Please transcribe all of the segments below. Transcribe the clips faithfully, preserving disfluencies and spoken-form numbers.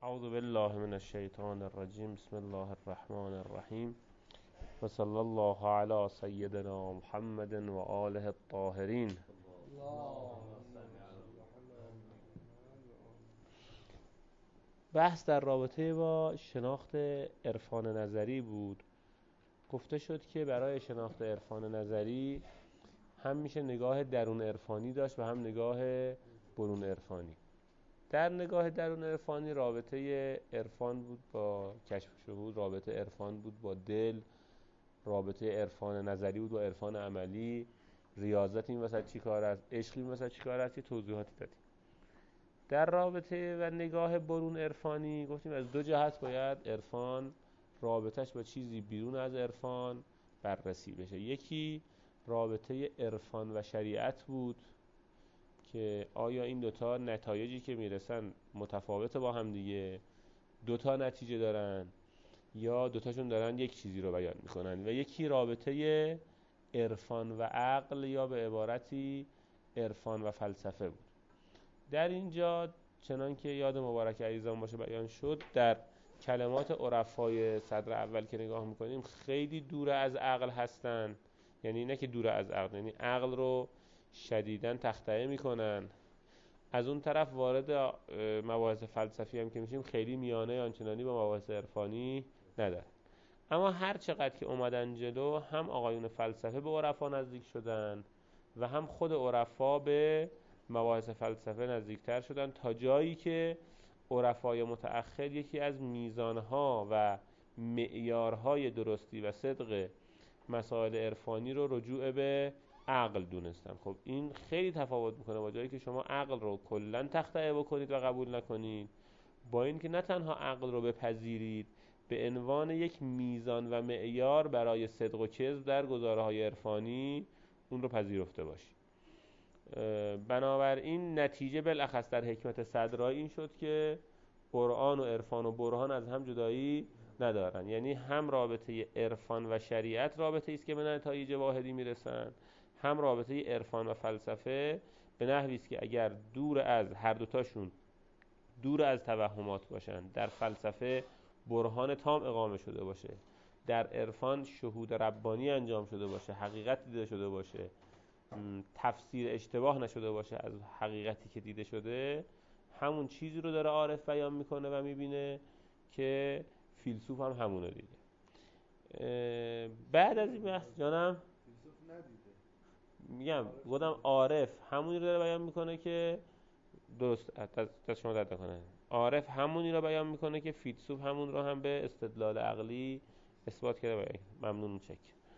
اعوذ بالله من الشیطان الرجیم. بسم الله الرحمن الرحیم و صلی الله علی سیدنا محمد و آله الطاهرین. بحث در رابطه با شناخت عرفان نظری بود. گفته شد که برای شناخت عرفان نظری هم میشه نگاه درون عرفانی داشت و هم نگاه برون عرفانی. در نگاه درون عرفانی رابطه عرفان بود با کشف شهود، رابطه عرفان بود با دل، رابطه عرفان نظری بود با عرفان عملی، ریاضت این وسط چی کار است، عشق این وسط چی کار است، یه توضیحاتی دادیم. در رابطه و نگاه برون عرفانی گفتیم از دو جهت باید عرفان رابطش با چیزی بیرون از عرفان بررسی بشه. یکی رابطه عرفان و شریعت بود که آیا این دوتا نتایجی که میرسن متفاوته با هم دیگه، دوتا نتیجه دارن یا دوتاشون دارن یک چیزی رو بیان میکنن. و یکی رابطه عرفان و عقل یا به عبارتی عرفان و فلسفه بود. در اینجا چنان که یاد مبارک عزیزان باشه بیان شد، در کلمات عرفای صدر اول که نگاه میکنیم خیلی دور از عقل هستن. یعنی نه که دور از عقل، یعنی عقل رو شدیداً تخطئه میکنن. از اون طرف وارد مباحث فلسفی هم که میشیم خیلی میانه آنچنانی با مباحث عرفانی نداره. اما هر چقدر که اومدن جلو، هم آقایون فلسفه به عرفا نزدیک شدن و هم خود عرفا به مباحث فلسفه نزدیکتر شدن، تا جایی که عرفای متأخر یکی از میزانها و معیارهای درستی و صدق مسائل عرفانی رو رجوع به عقل دونستن. خب این خیلی تفاوت میکنه با جایی که شما عقل رو کلن تخطئه بکنید و قبول نکنید، با این که نه تنها عقل رو بپذیرید، به عنوان یک میزان و معیار برای صدق و کذب در گزاره‌های عرفانی اون رو پذیرفته باشید. بنابراین نتیجه بالاخص در حکمت صدرا این شد که قرآن و عرفان و برهان از هم جدایی ندارن. یعنی هم رابطه عرفان و شریعت رابطه است که به نتایج واحدی میرسن، هم رابطه عرفان و فلسفه به نحوی است که اگر دور از هر دوتاشون دور از توهمات باشن، در فلسفه برهان تام اقامه شده باشه، در عرفان شهود ربانی انجام شده باشه، حقیقت دیده شده باشه، تفسیر اشتباه نشده باشه از حقیقتی که دیده شده، همون چیزی رو داره عارف بیان میکنه و میبینه که فیلسوف هم همونه دیده. بعد از این بحث جانم فیلسوف ندیده، میگم گفتم عارف همونی رو داره بیان میکنه که درست دست شما درد نکنه، عارف همونی رو بیان میکنه که فیلسوف همون رو هم به استدلال عقلی اثبات کرده. ممنون چک.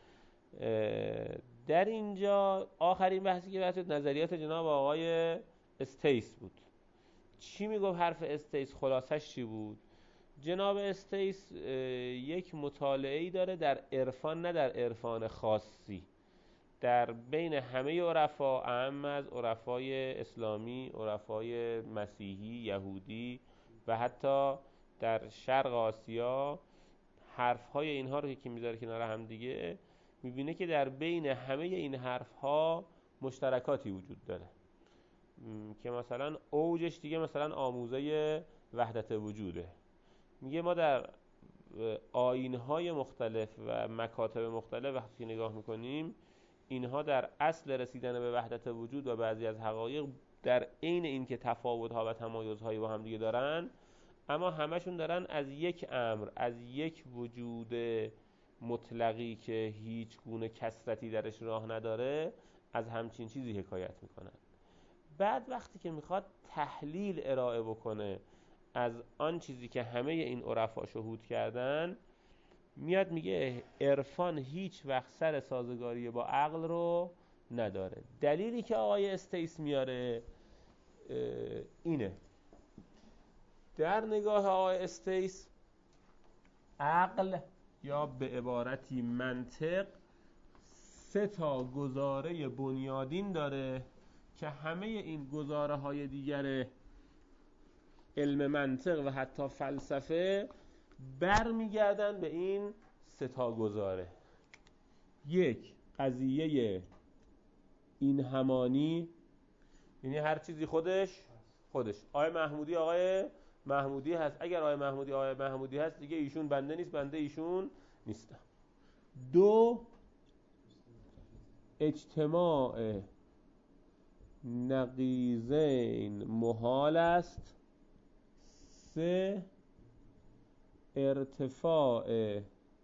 در اینجا آخرین بحثی که بحث نظریات جناب آقای استیس بود. چی میگفت حرف استیس؟ خلاصش چی بود؟ جناب استیس یک مطالعه‌ای داره در عرفان، نه در عرفان خاصی، در بین همه عرفا، اعم از عرفای اسلامی، عرفای مسیحی، یهودی و حتی در شرق آسیا، حرفهای اینها رو که میذاره کنار هم دیگه، میبینه که در بین همه این حرفها مشترکاتی وجود داره که مثلا اوجش دیگه مثلا آموزه وحدت وجوده. میگه ما در آیین‌های مختلف و مکاتب مختلف وقتی نگاه میکنیم، اینها در اصل رسیدن به وحدت وجود و بعضی از حقایق در عین این که تفاوت‌ها و تمایزهایی با هم دیگه دارن، اما همشون دارن از یک امر، از یک وجود مطلقی که هیچ گونه کثرتی درش راه نداره، از همچین چیزی حکایت میکنن. بعد وقتی که میخواد تحلیل ارائه بکنه از آن چیزی که همه این عرفا شهود کردن، میاد میگه عرفان هیچ وقت سر سازگاری با عقل رو نداره. دلیلی که آقای استیس میاره اینه، در نگاه آقای استیس عقل یا به عبارتی منطق سه تا گزاره بنیادین داره که همه این گزاره های دیگر علم منطق و حتی فلسفه برمیگردن به این سه تا گزاره. یک، قضیه این همانی، یعنی هر چیزی خودش خودش. آقای محمودی آقای محمودی هست، اگر آقای محمودی آقای محمودی هست دیگه ایشون بنده نیست، بنده ایشون نیستم. دو، اجتماع نقیضین محال است. سه، ارتفاع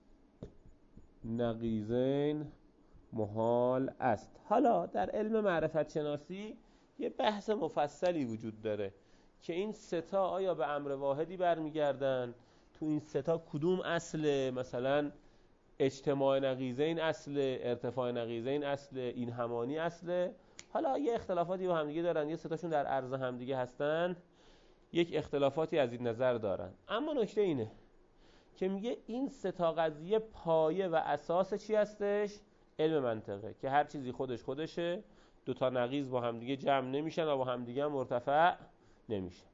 نقیضین محال است. حالا در علم معرفت شناسی یه بحث مفصلی وجود داره که این ستا آیا به امر واحدی برمیگردن، تو این ستا کدوم اصل، مثلا اجتماع نقیضین اصل، ارتفاع نقیضین اصل، این همانی اصل. حالا یه اختلافاتی با همدیگه دارن، یه ستاشون در عرض همدیگه هستن، یک اختلافاتی از این نظر دارن. اما نکته اینه که میگه این ستا قضیه پایه و اساس چی هستش؟ علم منطقه، که هر چیزی خودش خودشه، دوتا نقیض با همدیگه جمع نمیشن و با همدیگه هم مرتفع نمیشن.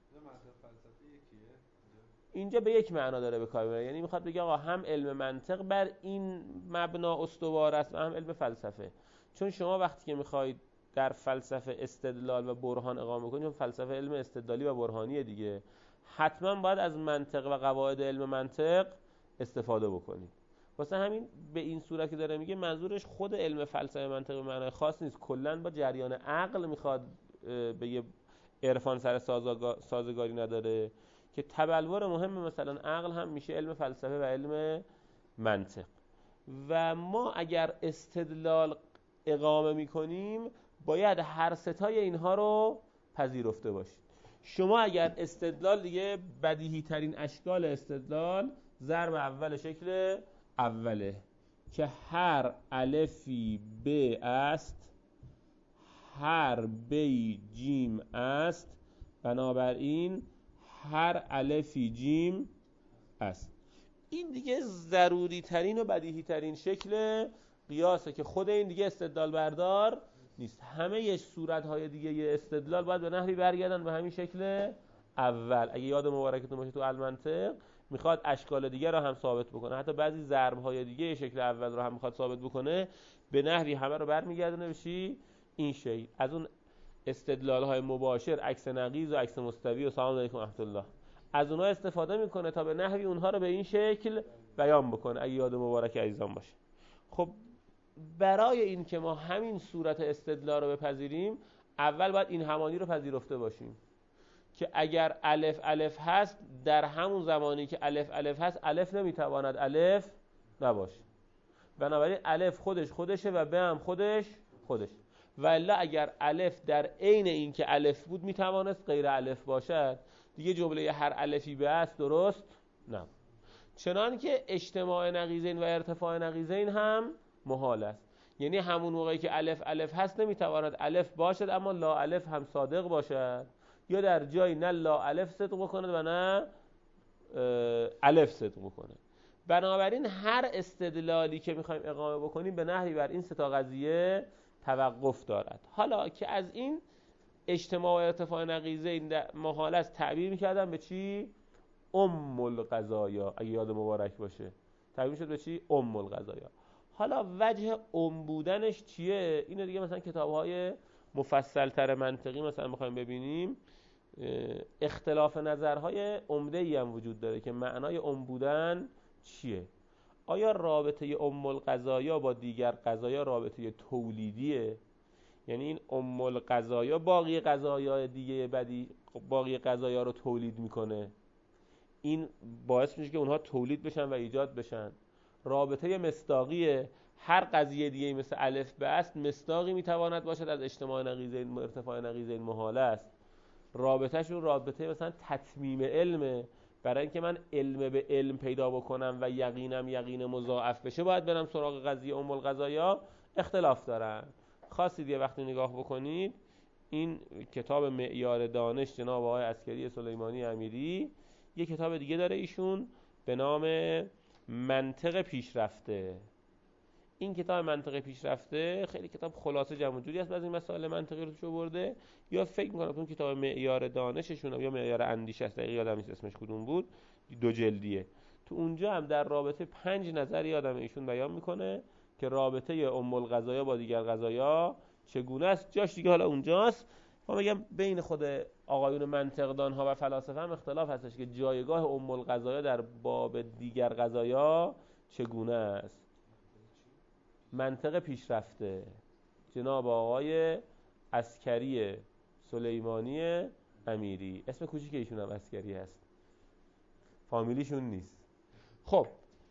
اینجا به یک معنا داره به کار میبره، یعنی میخواد بگه آقا هم علم منطق بر این مبنا استوار است و هم علم فلسفه. چون شما وقتی که میخواید در فلسفه استدلال و برهان اقامه کنید، چون فلسفه علم استدلالی و برهانیه دیگه، حتما باید از منطق و قواعد علم منطق استفاده بکنید. واسه همین به این صورت که داره میگه منظورش خود علم فلسفه منطق به معنای خاص نیست، کلا با جریان عقل میخواد بگه عرفان سر سازگاری نداره، که تبلور مهم مثلا عقل هم میشه علم فلسفه و علم منطق. و ما اگر استدلال اقامه میکنیم باید هر ستای اینها رو پذیرفته باشید. شما اگر استدلال دیگه بدیهی ترین اشکال استدلال ضرب اول شکل اوله که هر الفی ب است، هر بی جیم است، بنابراین هر الفی جیم است. این دیگه ضروری ترین و بدیهی ترین شکل قیاسه که خود این دیگه استدلال بردار نیست. همه یه صورت‌های دیگه یه استدلال باید به نحوی برگردن به همین شکل اول. اگه یاد مبارکتون باشه تو المنطق میخواد اشکال دیگه رو هم ثابت بکنه، حتی بعضی ضرب‌های دیگه شکل اول رو هم میخواد ثابت بکنه، به نحوی همه رو برمیگردونه بشی این شی. از اون استدلال‌های مباشر، عکس نقیض و عکس مستوی و سلام علیکم رحمت الله، از اونها استفاده میکنه تا به نحوی اونها رو به این شکل بیان بکنه، اگه یاد مبارک عزیزان باشه. خب برای این که ما همین صورت استدلال رو بپذیریم، اول باید این همانی رو پذیرفته باشیم که اگر الف الف هست، در همون زمانی که الف الف هست، الف نمیتواند الف نباشه. بنابراین الف خودش خودشه و ب هم خودش خودش. والا اگر الف در عین این که الف بود میتوانست غیر الف باشد، دیگه جمله هر الفی به است درست نه. چنان که اجتماع نقیضین و ارتفاع نقیضین هم محال است. یعنی همون موقعی که الف الف هست نمیتواند الف باشد اما لا الف هم صادق باشد، یا در جایی نه لا الف صدق بکند و نه الف صدق بکند. بنابراین هر استدلالی که میخوایم اقامه بکنیم به نحوی بر این سه تا قضیه توقف دارد. حالا که از این اجتماع و ارتفاع نقیضین محال است تعبیر میکردن به چی؟ ام القضایا. اگه یاد مبارک باشه تعبیر شد به چی؟ ام القضایا. حالا وجه ام بودنش چیه؟ اینو دیگه مثلا کتاب‌های مفصل‌تر منطقی مثلا بخوایم ببینیم، اختلاف نظرهای عمده‌ای هم وجود داره که معنای ام بودن چیه. آیا رابطه ام القضایا با دیگر قضایا رابطه تولیدیه؟ یعنی این ام القضایا باقی قضایا دیگه بدی باقی قضایا رو تولید میکنه، این باعث میشه که اونها تولید بشن و ایجاد بشن. رابطه مصداقیه، هر قضیه دیگه مثل الف به است مصداقی میتواند باشد از اجتماع نقیضین ارتفاع نقیضین محال است. رابطهشون رابطه مثلا تتمیم علمه، برای اینکه من علم به علم پیدا بکنم و یقینم یقین مضاعف بشه باید برم سراغ قضیه ام القضایا. اختلاف دارن. خواستید یه وقتی نگاه بکنید این کتاب معیار دانش جناب آقای عسکری سلیمانی امیری، یه کتاب دیگه داره ایشون به نام منطق پیشرفته. این کتاب منطق پیشرفته خیلی کتاب خلاصه جمع جوری است، بعضی این مسائل منطقی رو توش آورده. یا فکر می‌کنم اون کتاب معیار دانششون یا معیار اندیشه است، دقیق یادم نیست اسمش کدوم بود، دو جلدیه. تو اونجا هم در رابطه پنج نظر یادم ایشون بیان میکنه که رابطه ام القضایا با دیگر قضایا چگونه است. جاش دیگه حالا اونجاست. ما میگم بین خود آقایون منطقدان ها و فلاسفه هم اختلاف هستش که جایگاه ام القضایا در باب دیگر قضایا چگونه است. منطق پیشرفته جناب آقای عسکری سلیمانی امیری، اسم کوچیک ایشون هم عسکری هست، فامیلیشون نیست. خب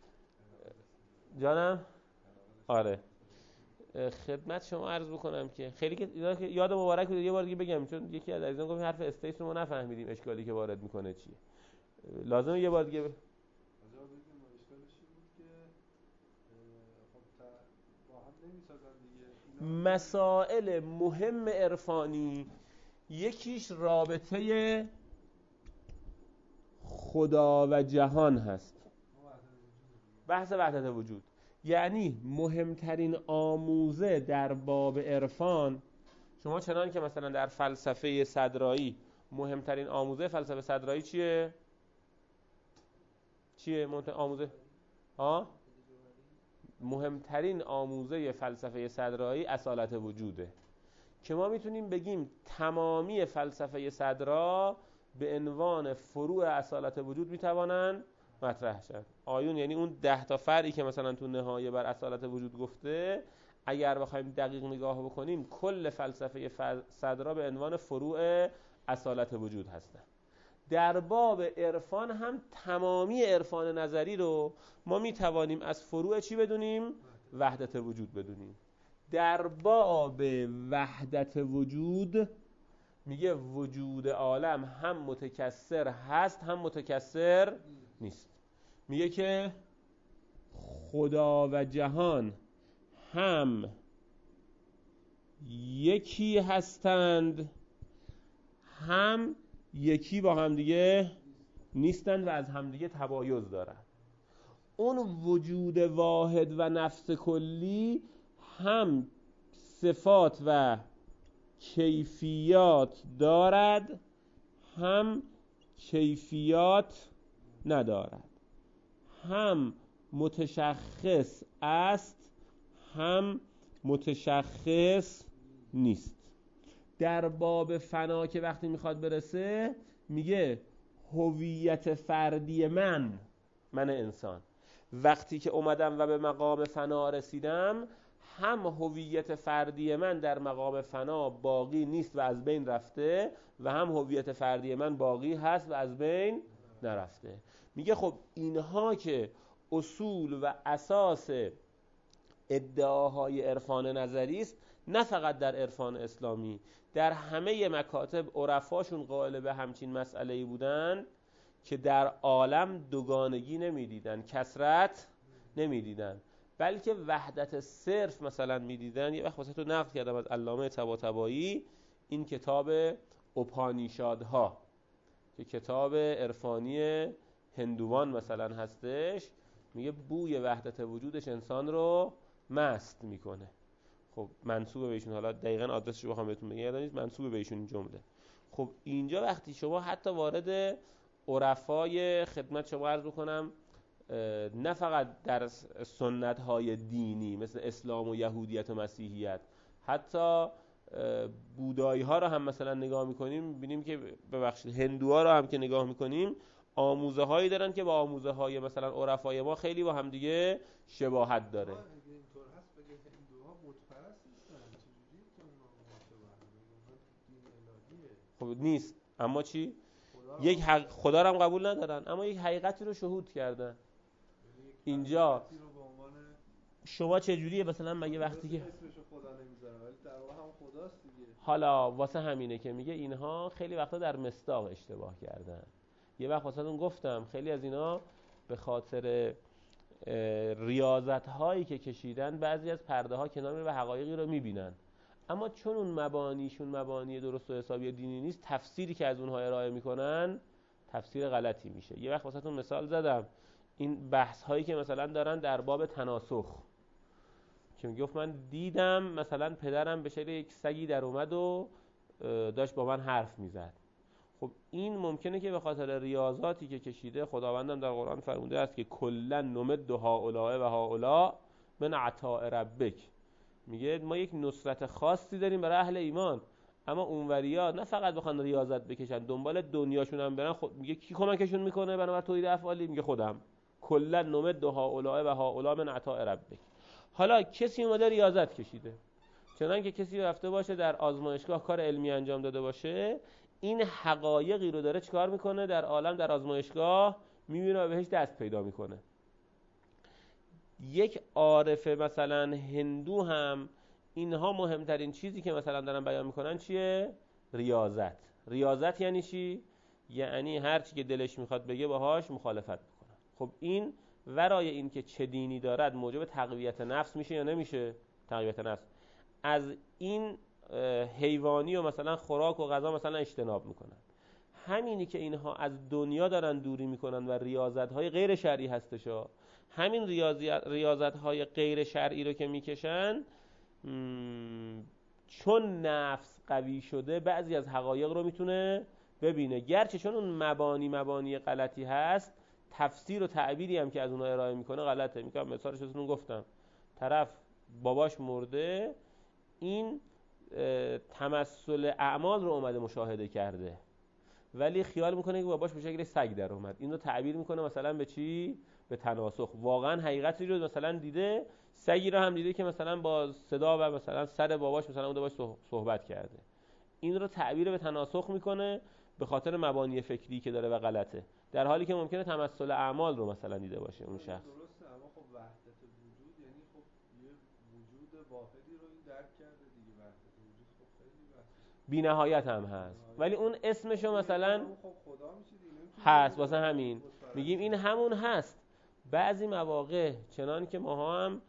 جانم آره خدمت شما عرض بکنم که خیلی که یاد مبارک بود، یه بار دیگه بگم چون یکی از عزیزان گفت حرف استیت رو ما نفهمیدیم اشکالی که وارد میکنه چیه، لازمه یه بار دیگه ب... مسائل مهم عرفانی یکیش رابطه خدا و جهان هست، بحث وحدت وجود. یعنی مهمترین آموزه در باب عرفان، شما چنان که مثلا در فلسفه صدرایی مهمترین آموزه فلسفه صدرایی چیه؟ چیه مهمترین آموزه؟ ها؟ مهمترین آموزه فلسفه صدرایی اصالت وجوده که ما میتونیم بگیم تمامی فلسفه صدرا به عنوان فروع اصالت وجود میتوانن مطرح شد. آیون یعنی اون ده تا فرعی که مثلا تو نهایه بر اصالت وجود گفته، اگر بخوایم دقیق نگاه بکنیم کل فلسفه صدرا به عنوان فروع اصالت وجود هستن. در باب عرفان هم تمامی عرفان نظری رو ما میتوانیم از فروع چی بدونیم؟ وحدت وجود بدونیم. در باب وحدت وجود میگه وجود عالم هم متکثر هست هم متکثر نیست. میگه که خدا و جهان هم یکی هستند هم یکی با هم دیگه نیستند و از هم دیگه تباین دارند. اون وجود واحد و نفس کلی هم صفات و کیفیات دارد هم کیفیات ندارد، هم متشخص است هم متشخص نیست. در باب فنا که وقتی میخواد برسه میگه هویت فردی من من انسان وقتی که اومدم و به مقام فنا رسیدم، هم هویت فردی من در مقام فنا باقی نیست و از بین رفته و هم هویت فردی من باقی هست و از بین نرفته. میگه خب اینها که اصول و اساس ادعاهای عرفان نظری است، نه فقط در عرفان اسلامی، در همه مکاتب عرفاشون قائل به همچین مسئله‌ای بودن که در عالم دوگانگی نمیدیدن، کثرت نمیدیدن، بلکه وحدت صرف مثلا میدیدن. یه وقت واسه تو نقل کردم از علامه طباطبایی این کتاب اپانیشادها که کتاب عرفانی هندوان مثلا هستش، میگه بوی وحدت وجودش انسان رو مست میکنه. خب منسوب به ایشون، حالا دقیقاً آدرسش رو بخوام بهتون بگم یادم نیست، منسوب به ایشون جمله. خب اینجا وقتی شما حتی وارد عرفای خدمت شما عرض بکنم، نه فقط در سنت های دینی مثل اسلام و یهودیت و مسیحیت، حتی بودایی ها رو هم مثلا نگاه میکنیم میبینیم که ببخشید هندوها رو هم که نگاه میکنیم آموزه هایی دارن که با آموزه های مثلا عرفای ما خیلی با هم دیگه شباهت داره. خب نیست، اما چی؟ یک حق... خدا رو هم قبول ندارن اما یک حقیقتی رو شهود کردن. اینجا شما چه جوریه مثلا مگه وقتی که حالا واسه همینه که میگه اینها خیلی وقتا در مصداق اشتباه کردن. یه وقت واسه اون گفتم خیلی از اینا به خاطر ریاضت هایی که کشیدن بعضی از پرده ها کنار میره و حقایقی رو میبینن، اما چون اون مبانیشون مبانی درست و حسابی دینی نیست، تفسیری که از اونها ارائه میکنن تفسیر غلطی میشه. یه وقت واسهتون مثال زدم این بحث هایی که مثلا دارن در باب تناسخ که میگفت من دیدم مثلا پدرم به شکل یک سگی در اومد و داشت با من حرف میزد. خب این ممکنه که به خاطر ریاضاتی که کشیده، خداوندم در قرآن فرموده است که کلا نمد هؤلاء و هؤلاء من عطاء ربک، میگه ما یک نصرت خاصی داریم برای اهل ایمان، اما اونوریا نه فقط بخوان ریاضت بکشن، دنبال دنیاشون هم برن، خود میگه کی کمکشون میکنه بنابر تولید افعالی؟ میگه خودم. کلا نمد هؤلاء و هؤلاء من عطاء ربک. حالا کسی اومده ریاضت کشیده، چنان که کسی رفته باشه در آزمایشگاه کار علمی انجام داده باشه، این حقایقی رو داره چیکار میکنه در عالم، در آزمایشگاه میبینه و بهش دست پیدا میکنه. یک عارف مثلا هندو هم اینها مهمترین چیزی که مثلا دارن بیان میکنن چیه؟ ریاضت. ریاضت یعنی چی؟ یعنی هر چی که دلش میخواد بگه باهاش مخالفت میکنن. خب این ورای این که چه دینی دارد موجب تقویت نفس میشه یا نمیشه؟ تقویت نفس. از این حیوانی و مثلا خوراک و غذا مثلا اجتناب میکنن. همینی که اینها از دنیا دارن دوری میکنن و ریاضت‌های غیر شرعی هستشا، همین ریاضت‌های غیر شرعی رو که میکشن، چون نفس قوی شده بعضی از حقایق رو میتونه ببینه، گرچه چون اون مبانی مبانی غلطی هست، تفسیر و تعبیری هم که از اونها ارائه میکنه غلطه. میگم مثالش بهتون گفتم، طرف باباش مرده، این تمثل اعمال رو اومده مشاهده کرده، ولی خیال میکنه که باباش به شکل سگ در اومد. این رو تعبیر میکنه مثلا به چی؟ به تناسخ. واقعا حقیقتی رو مثلا دیده، سگی رو هم دیده که مثلا با صدا و مثلا سر باباش مثلا اون باش صحبت کرده. این رو تعبیر به تناسخ میکنه به خاطر مبانی فکری که داره و غلطه، در حالی که ممکنه تمثل اعمال رو مثلا دیده باشه اون شخص. درسته، اما خب وحدت وجود یعنی خب یه وجود واحدی رو این درک کرده دیگه. وحدت وجود خب خیلی وحدت بی نهایت هم هست، ولی اون اسمشو مثلا خب خدا میشه دیگه هست. واسه همین میگیم این همون هست. بعضی مواقع چنان که ماها هم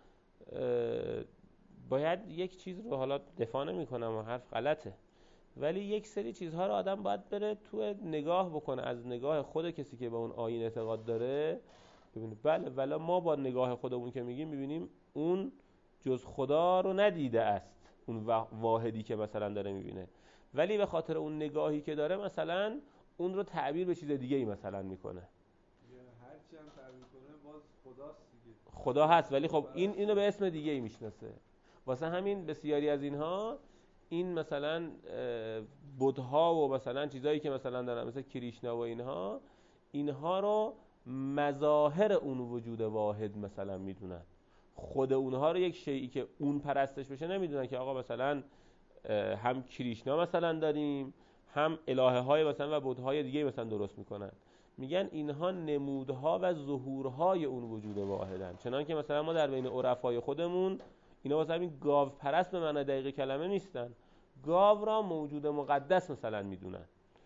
باید یک چیز رو، حالا دفاع نمی کنم و حرف غلطه، ولی یک سری چیزها رو آدم باید بره تو نگاه بکنه، از نگاه خود کسی که به اون آیین اعتقاد داره ببینه بله، ولی ما با نگاه خودمون که میگیم میبینیم اون جز خدا رو ندیده است، اون واحدی که مثلا داره میبینه، ولی به خاطر اون نگاهی که داره مثلا اون رو تعبیر به چیز دیگه ای مثلا میکنه. هر چی هم تعبیر کنه باز خداست دیگه. خدا هست، ولی خب این اینو به اسم دیگه ای میشناسه. واسه همین بسیاری از اینها این مثلا بت‌ها و مثلا چیزایی که مثلا دارن مثلا کریشنا و اینها، اینها رو مظاهر اون وجود واحد مثلا میدونن. خود اونها رو یک شیئی که اون پرستش بشه نمیدونن که آقا مثلا هم کریشنا مثلا داریم، هم الهه های مثلا و بت‌های دیگه مثلا درست میکنن. میگن اینها نمودها و ظهورهای اون وجود واحدن. چنان که مثلا ما در بین عرفای خودمون اینا واسه همین گاو پرست به معنی دقیق کلمه نیستن، گاو را موجود مقدس مثلا میدونن.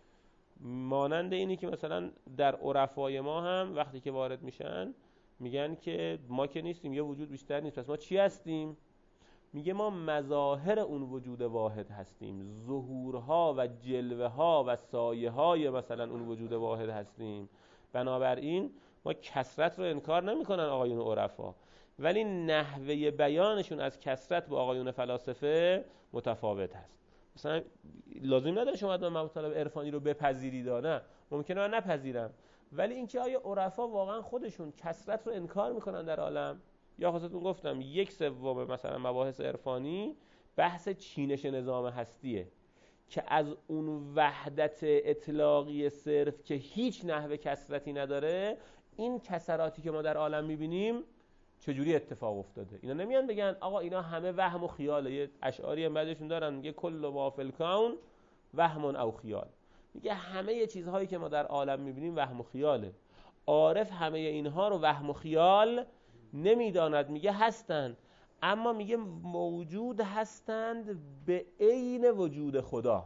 مانند اینی که مثلا در عرفای ما هم وقتی که وارد میشن میگن که ما که نیستیم، یه وجود بیشتر نیست، پس ما چی هستیم؟ میگه ما مظاهر اون وجود واحد هستیم، ظهورها و جلوه ها و سایه های مثلا اون وجود واحد هستیم. بنابراین ما کثرت رو انکار نمیکنن آقایون عرفا، ولی نحوه بیانشون از کثرت با آقایون فلاسفه متفاوت هست. مثلا لازم نداره شما حتما مطالب عرفانی رو بپذیرید، نه، ممکنه من نپذیرم، ولی اینکه آیا عرفا واقعا خودشون کثرت رو انکار میکنن در عالم؟ یا خواستون گفتم یک سوم مثلا مباحث عرفانی بحث چینش نظام هستیه که از اون وحدت اطلاقی صرف که هیچ نحوه کثرتی نداره، این کثراتی که ما در عالم میبینیم چجوری اتفاق افتاده. اینا نمیان بگن آقا اینا همه وهم و خیاله. یه اشعاری هم بعدشون دارن میگه کل ما فی الکون وهم او خیال. میگه همه یه چیزهایی که ما در عالم میبینیم وهم و خیاله. عارف همه اینها رو وهم و خیال نمیداند، میگه هستند، اما میگه موجود هستند به عین وجود خدا.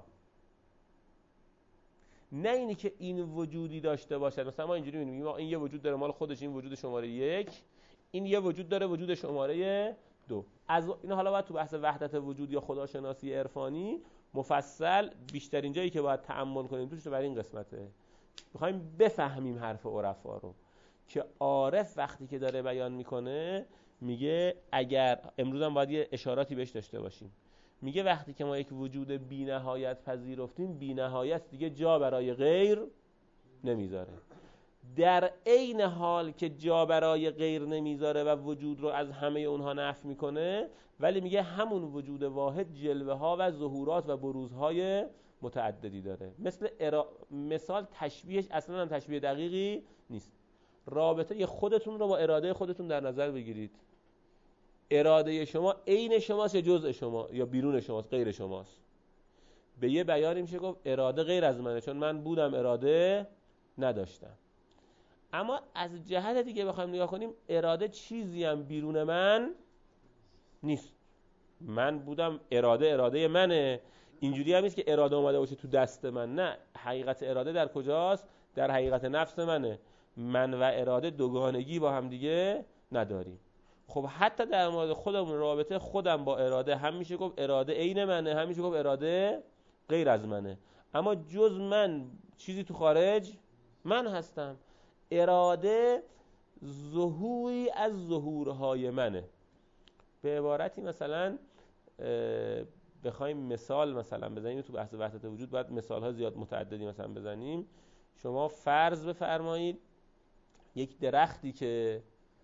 نه اینی که این وجودی داشته باشد. مثلا ما اینجوری میگیم این یه وجود داره مال خودش، این وجود شماره یک، این یه وجود داره وجود شماره دو. از این حالا باید تو بحث وحدت وجود یا خداشناسی عرفانی مفصل بیشترین جایی که باید تأمل کنیم توش برای این قسمته. میخوایم بفهمیم حرف عرفا رو که عارف وقتی که داره بیان میکنه میگه اگر امروز هم باید یه اشاراتی بهش داشته باشیم، میگه وقتی که ما یک وجود بی نهایت پذیرفتیم، بی نهایت دیگه جا برای غیر نمیذاره. در عین حال که جا برای غیر نمیذاره و وجود رو از همه اونها نفی میکنه، ولی میگه همون وجود واحد جلوه ها و ظهورات و بروزهای متعددی داره. مثل ارا... مثال تشبیهش اصلا هم تشبیه دقیقی نیست. رابطه خودتون رو با اراده خودتون در نظر بگیرید. اراده شما عین شماست یا جزء شما یا بیرون شماست، غیر شماست؟ به یه بیانی میشه گفت اراده غیر از منه، چون من بودم اراده نداشتم. اما از جهت دیگه بخوایم نگاه کنیم، اراده چیزی هم بیرون من نیست. من بودم اراده اراده منه، اینجوری هم نیست که اراده اومده باشه تو دست من. نه، حقیقت اراده در کجاست؟ در حقیقت نفس منه. من و اراده دوگانگی با هم دیگه نداریم. خب حتی در مورد خودمون، رابطه خودم با اراده، هم میشه گفت اراده عین منه، هم میشه گفت اراده غیر از منه. اما جز من چیزی تو خارج من هستم. اراده ظهوری از ظهورهای منه. به عبارتی مثلا بخوایم مثال مثلا بزنیم، تو بحث وحدت وجود باید مثال ها زیاد متعددی مثلا بزنیم. شما فرض بفرمایید یک درختی که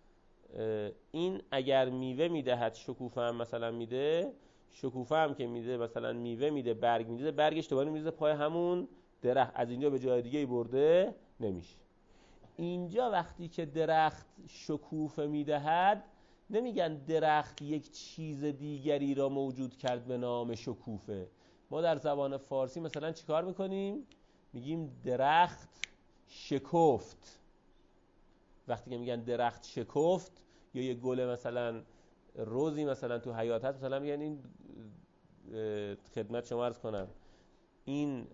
این اگر میوه میدهد شکوفه هم مثلا میده، شکوفه هم که میده مثلا میوه میده، برگ میده، برگش دوباره میزه پای همون درخت، از اینجا به جای دیگه برده نمیشه. اینجا وقتی که درخت شکوفه میدهد، نمیگن درخت یک چیز دیگری را موجود کرد به نام شکوفه. ما در زبان فارسی مثلا چیکار میکنیم؟ میگیم درخت شکفت. وقتی که میگن درخت شکفت یا یه گل مثلا روزی مثلا تو حیات هست، مثلا میگن این خدمت شما عرض کنم این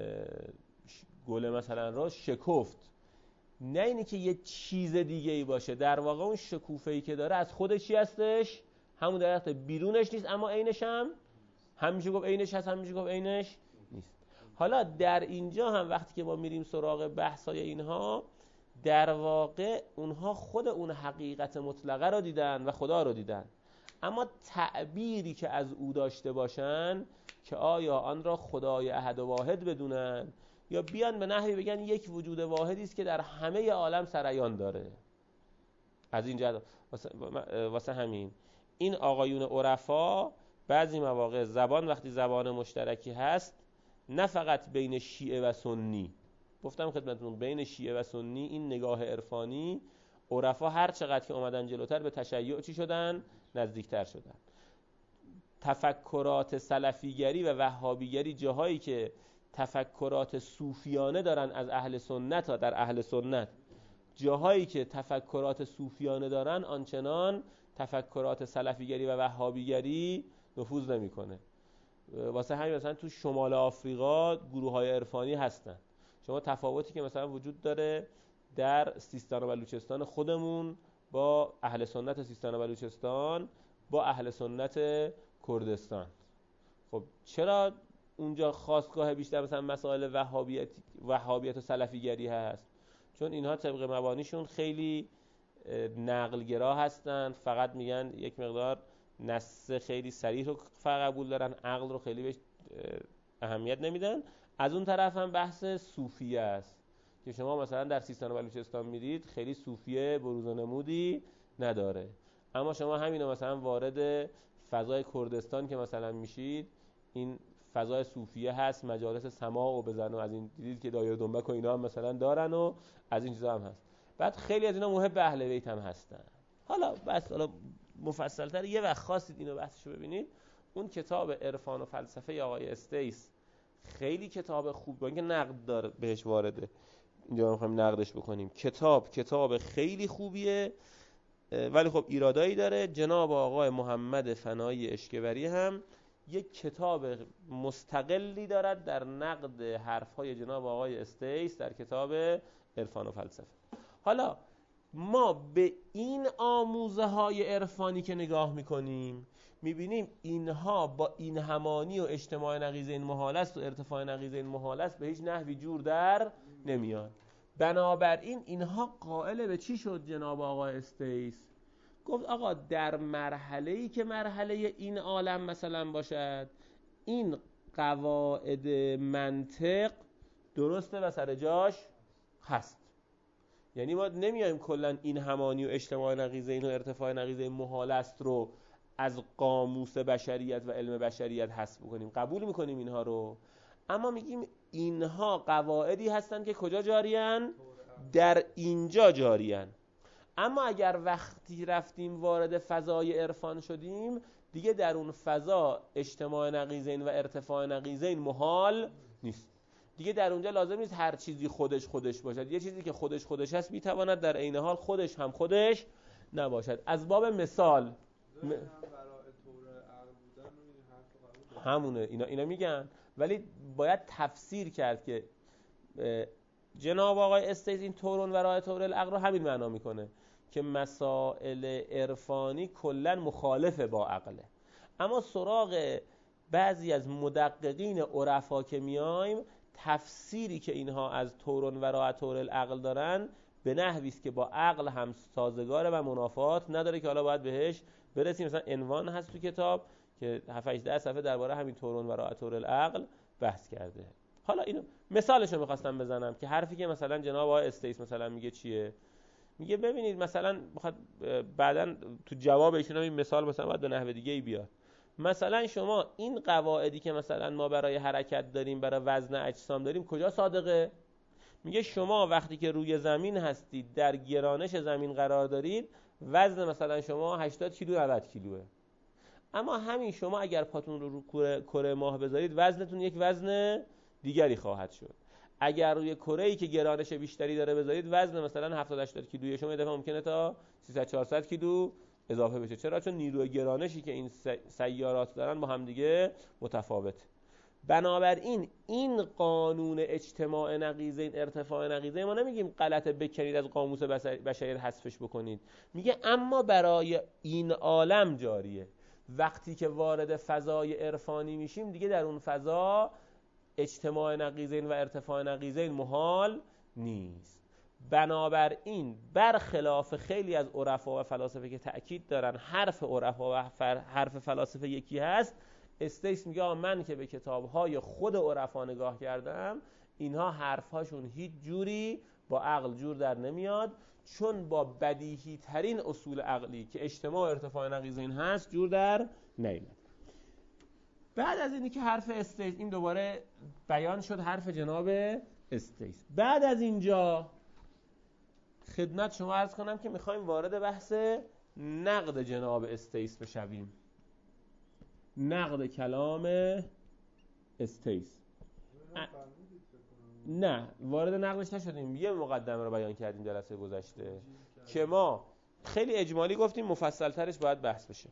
گل مثلا روز شکفت. نه اینی که یه چیز دیگه ای باشه، در واقع اون شکوفه‌ای که داره از خودش چی هستش؟ همون درخت، بیرونش نیست اما عینش هم هم میشه گفت عینش هست، هم میشه گفت عینش نیست. حالا در اینجا هم وقتی که ما میریم سراغ بحث‌های اینها، در واقع اونها خود اون حقیقت مطلقه رو دیدن و خدا رو دیدن، اما تعبیری که از او داشته باشن که آیا آن را خدای احد و واحد بدونن یا بیان به نحوی بگن یک وجود واحدی است که در همه عالم سریان داره. از این جهت واسه, واسه همین این آقایون عرفا بعضی مواقع زبان وقتی زبان مشترکی هست، نه فقط بین شیعه و سنی، گفتم خدمتتون بین شیعه و سنی این نگاه عرفانی، عرفا هر چقدر که اومدن جلوتر به تشیع چی شدن؟ نزدیکتر شدن. تفکرات سلفیگری و وهابیگری، جاهایی که تفکرات صوفیانه دارن از اهل سنت ها در اهل سنت، جاهایی که تفکرات صوفیانه دارن آنچنان تفکرات سلفیگری و وهابیگری نفوذ نمیکنه. واسه همین مثلا تو شمال آفریقا گروه های عرفانی هستن. شما تفاوتی که مثلا وجود داره در سیستان و بلوچستان خودمون با اهل سنت سیستان و بلوچستان با اهل سنت کردستان، خب چرا اونجا خاستگاه بیشتر مثلا مسائل وهابیت وهابیت و سلفیگری هست؟ چون اینها طبق مبانیشون خیلی نقلگرا هستن، فقط میگن یک مقدار نص خیلی صریح رو فقط قبول دارن، عقل رو خیلی بهش اهمیت نمیدن. از اون طرف هم بحث صوفیه است که شما مثلا در سیستان و بلوچستان میرید خیلی صوفیه بروز و نمودی نداره، اما شما همینو مثلا وارد فضای کردستان که مثلا میشید، این فضای صوفیه هست، مجالس سماع و بزن و از این دیدید که دایر دنبک و اینا هم مثلا دارن و از این چیزا هم هست. بعد خیلی از اینا محب اهل بیت هم هستن. حالا بس حالا مفصل‌تر یه وقت خواستید اینو بحثشو ببینید، اون کتاب عرفان و فلسفه آقای استیس خیلی کتاب خوب، با اینکه نقد داره بهش وارده، اینجا می‌خوایم نقدش بکنیم. کتاب کتاب خیلی خوبیه، ولی خب ایرادایی داره. جناب آقای محمد فنایی اشکبری هم یک کتاب مستقلی دارد در نقد حرف‌های جناب آقای استیس در کتاب عرفان و فلسفه. حالا ما به این آموزه های عرفانی که نگاه میکنیم میبینیم اینها با این همانی و اجتماع نقیض این محال است و ارتفاع نقیض این محال است به هیچ نحوی جور در نمیاد. بنابراین اینها قائل به چی شد جناب آقای استیس؟ گفت آقا در مرحله‌ای که مرحله این عالم مثلا باشد، این قواعد منطق درسته و سر جاش هست. یعنی ما نمیایم کلا این همانی و اجتماع نقیضین و ارتفاع نقیضین محال است رو از قاموس بشریت و علم بشریت حذف بکنیم، قبول میکنیم اینها رو، اما میگیم اینها قواعدی هستن که کجا جاریان؟ در اینجا جاریان. اما اگر وقتی رفتیم وارد فضای عرفان شدیم، دیگه در اون فضا اجتماع نقیضین و ارتفاع نقیضین محال نیست. دیگه در اونجا لازم نیست هر چیزی خودش خودش باشد. یه چیزی که خودش خودش هست میتواند در عین حال خودش هم خودش نباشد. از باب مثال م... همونه اینا اینا میگن، ولی باید تفسیر کرد که جناب آقای استیس این تورون ورای تور العقل رو همین معنا میکنه که مسائل عرفانی کلا مخالف با عقله. اما سراغ بعضی از مدققین عرفا که میایم، تفسیری که اینها از تورون ورای تور العقل دارن به نحوی است که با عقل هم سازگاره و منافات نداره، که حالا باید بهش برسیم. مثلا عنوان هست تو کتاب که هفت هجده صفحه درباره همین تورون ورای تور العقل بحث کرده. حالا اینو مثالشو می‌خواستم بزنم که حرفی که مثلا جناب آقای استیس مثلا میگه چیه؟ میگه ببینید مثلا بخواد بعداً تو جواب ایشون این مثال مثلا باید به نحو دیگه ای بیاد. مثلا شما این قواعدی که مثلا ما برای حرکت داریم، برای وزن اجسام داریم، کجا صادقه؟ میگه شما وقتی که روی زمین هستید، در گرانش زمین قرار دارید، وزن مثلا شما هشتاد کیلو نود کیلوه. اما همین شما اگر پاتون رو رو کره ماه بذارید، وزنتون یک وزن دیگری خواهد شد. اگر روی کره‌ای که گرانش بیشتری داره بذارید، وزن مثلا هفتاد هشتاد کیلویی شما یه دفعه ممکنه تا سیصد چهارصد کیلو اضافه بشه. چرا؟ چون نیروی گرانشی که این سیارات دارن با هم دیگه متفاوته. بنابراین این قانون اجتماع نقیضین ارتفاع نقیضین ما نمیگیم غلطه بکنید از قاموس بشری حذفش بکنید، میگه اما برای این عالم جاریه. وقتی که وارد فضای عرفانی میشیم، دیگه در اون فضا اجتماع نقیضین و ارتفاع نقیضین محال نیست. بنابراین برخلاف خیلی از عرفا و فلاسفه که تأکید دارن حرف عرفا و حرف فلاسفه یکی هست، استیس میگه من که به کتاب‌های خود عرفا نگاه کردم، اینها حرف‌هاشون هیچ جوری با عقل جور در نمیاد، چون با بدیهی ترین اصول عقلی که اجتماع ارتفاع نقیضین هست جور در نمیاد. بعد از اینی که حرف استیس این دوباره بیان شد، حرف جناب استیس، بعد از اینجا خدمت شما عرض کنم که میخوایم وارد بحث نقد جناب استیس بشویم. نقد کلام استیس. نه وارد نقدش نشدیم، یه مقدمه رو بیان کردیم جلسه گذشته که ما خیلی اجمالی گفتیم، مفصل ترش باید بحث بشه.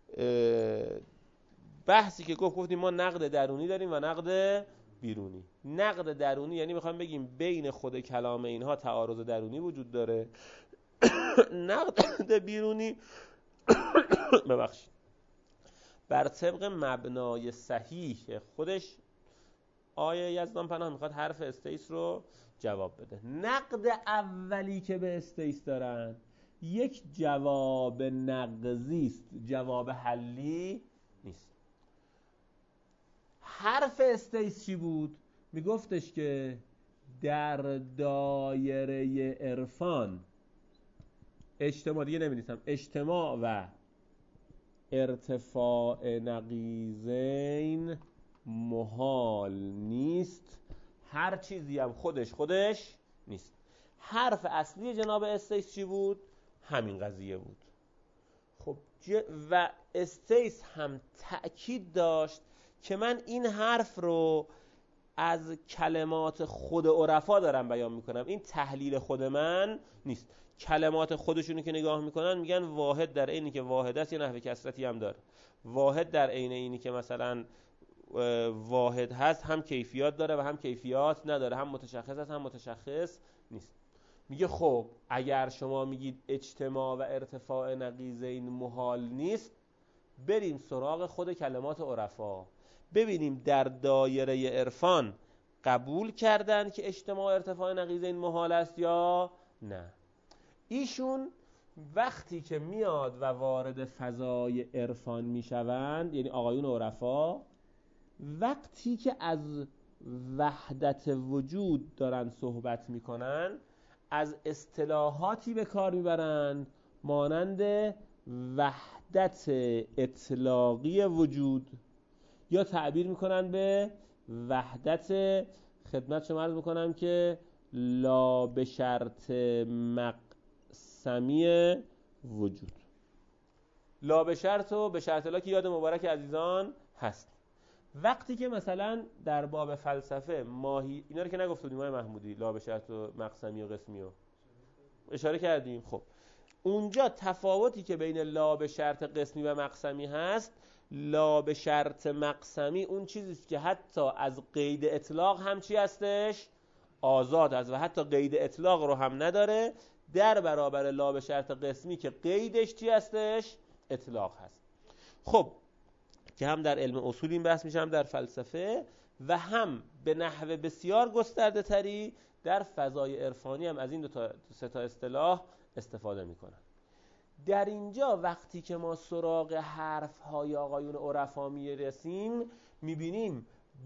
بحثی که گفت گفتیم ما نقد درونی داریم و نقد بیرونی. نقد درونی یعنی میخوام بگیم بین خود کلام اینها تعارض درونی وجود داره. نقد بیرونی ببخشید بر طبق مبنای صحیح خودش آیه یزدان پناه میخواد حرف استیس رو جواب بده. نقد اولی که به استیس دارن یک جواب نقضی است، جواب حلی نیست. حرف استیس چی بود؟ میگفتش که در دایره عرفان اجتماع، دیگه نمی‌نویسم، اجتماع و ارتفاع نقیضین محال نیست، هر چیزی هم خودش خودش نیست. حرف اصلی جناب استیس چی بود؟ همین قضیه بود. خب و استیس هم تأکید داشت که من این حرف رو از کلمات خود عرفا دارم بیان میکنم، این تحلیل خود من نیست. کلمات خودشونو که نگاه میکنن میگن واحد در عینی که واحد است یه نحو کسرتی هم داره. واحد در عین اینی که مثلا واحد هست هم کیفیات داره و هم کیفیات نداره، هم متشخص است هم متشخص نیست. میگه خب اگر شما میگید اجتماع و ارتفاع نقیضین محال نیست، بریم سراغ خود کلمات عرفا ببینیم در دایره عرفان قبول کردن که اجتماع ارتفاع نقیضین محال است یا نه. ایشون وقتی که میاد و وارد فضای عرفان میشوند، یعنی آقایون عرفا، وقتی که از وحدت وجود دارن صحبت میکنن، از اصطلاحاتی به کار میبرند مانند وحدت اطلاقی وجود، یا تعبیر میکنن به وحدت، خدمت شما عرض میکنم که لا به شرط مقسمی وجود. لا به شرط و به شرط لا که یاد مبارک عزیزان هست. وقتی که مثلا در باب فلسفه ماهی اینا رو که نگفتیم آقای محمودی، لا به شرط و مقسمی و قسمی رو اشاره کردیم. خب اونجا تفاوتی که بین لا به شرط قسمی و مقسمی هست، لا به شرط مقسمی اون چیزیست که حتی از قید اطلاق هم چی هستش؟ آزاد هست و حتی قید اطلاق رو هم نداره، در برابر لا به شرط قسمی که قیدش چی هستش؟ اطلاق هست. خب که هم در علم اصول این بحث میشه، هم در فلسفه، و هم به نحو بسیار گسترده تری در فضای عرفانی هم از این دو تا سه تا اصطلاح استفاده میکنن. در اینجا وقتی که ما سراغ حرف های آقایون عرفا میرسیم، میبینیم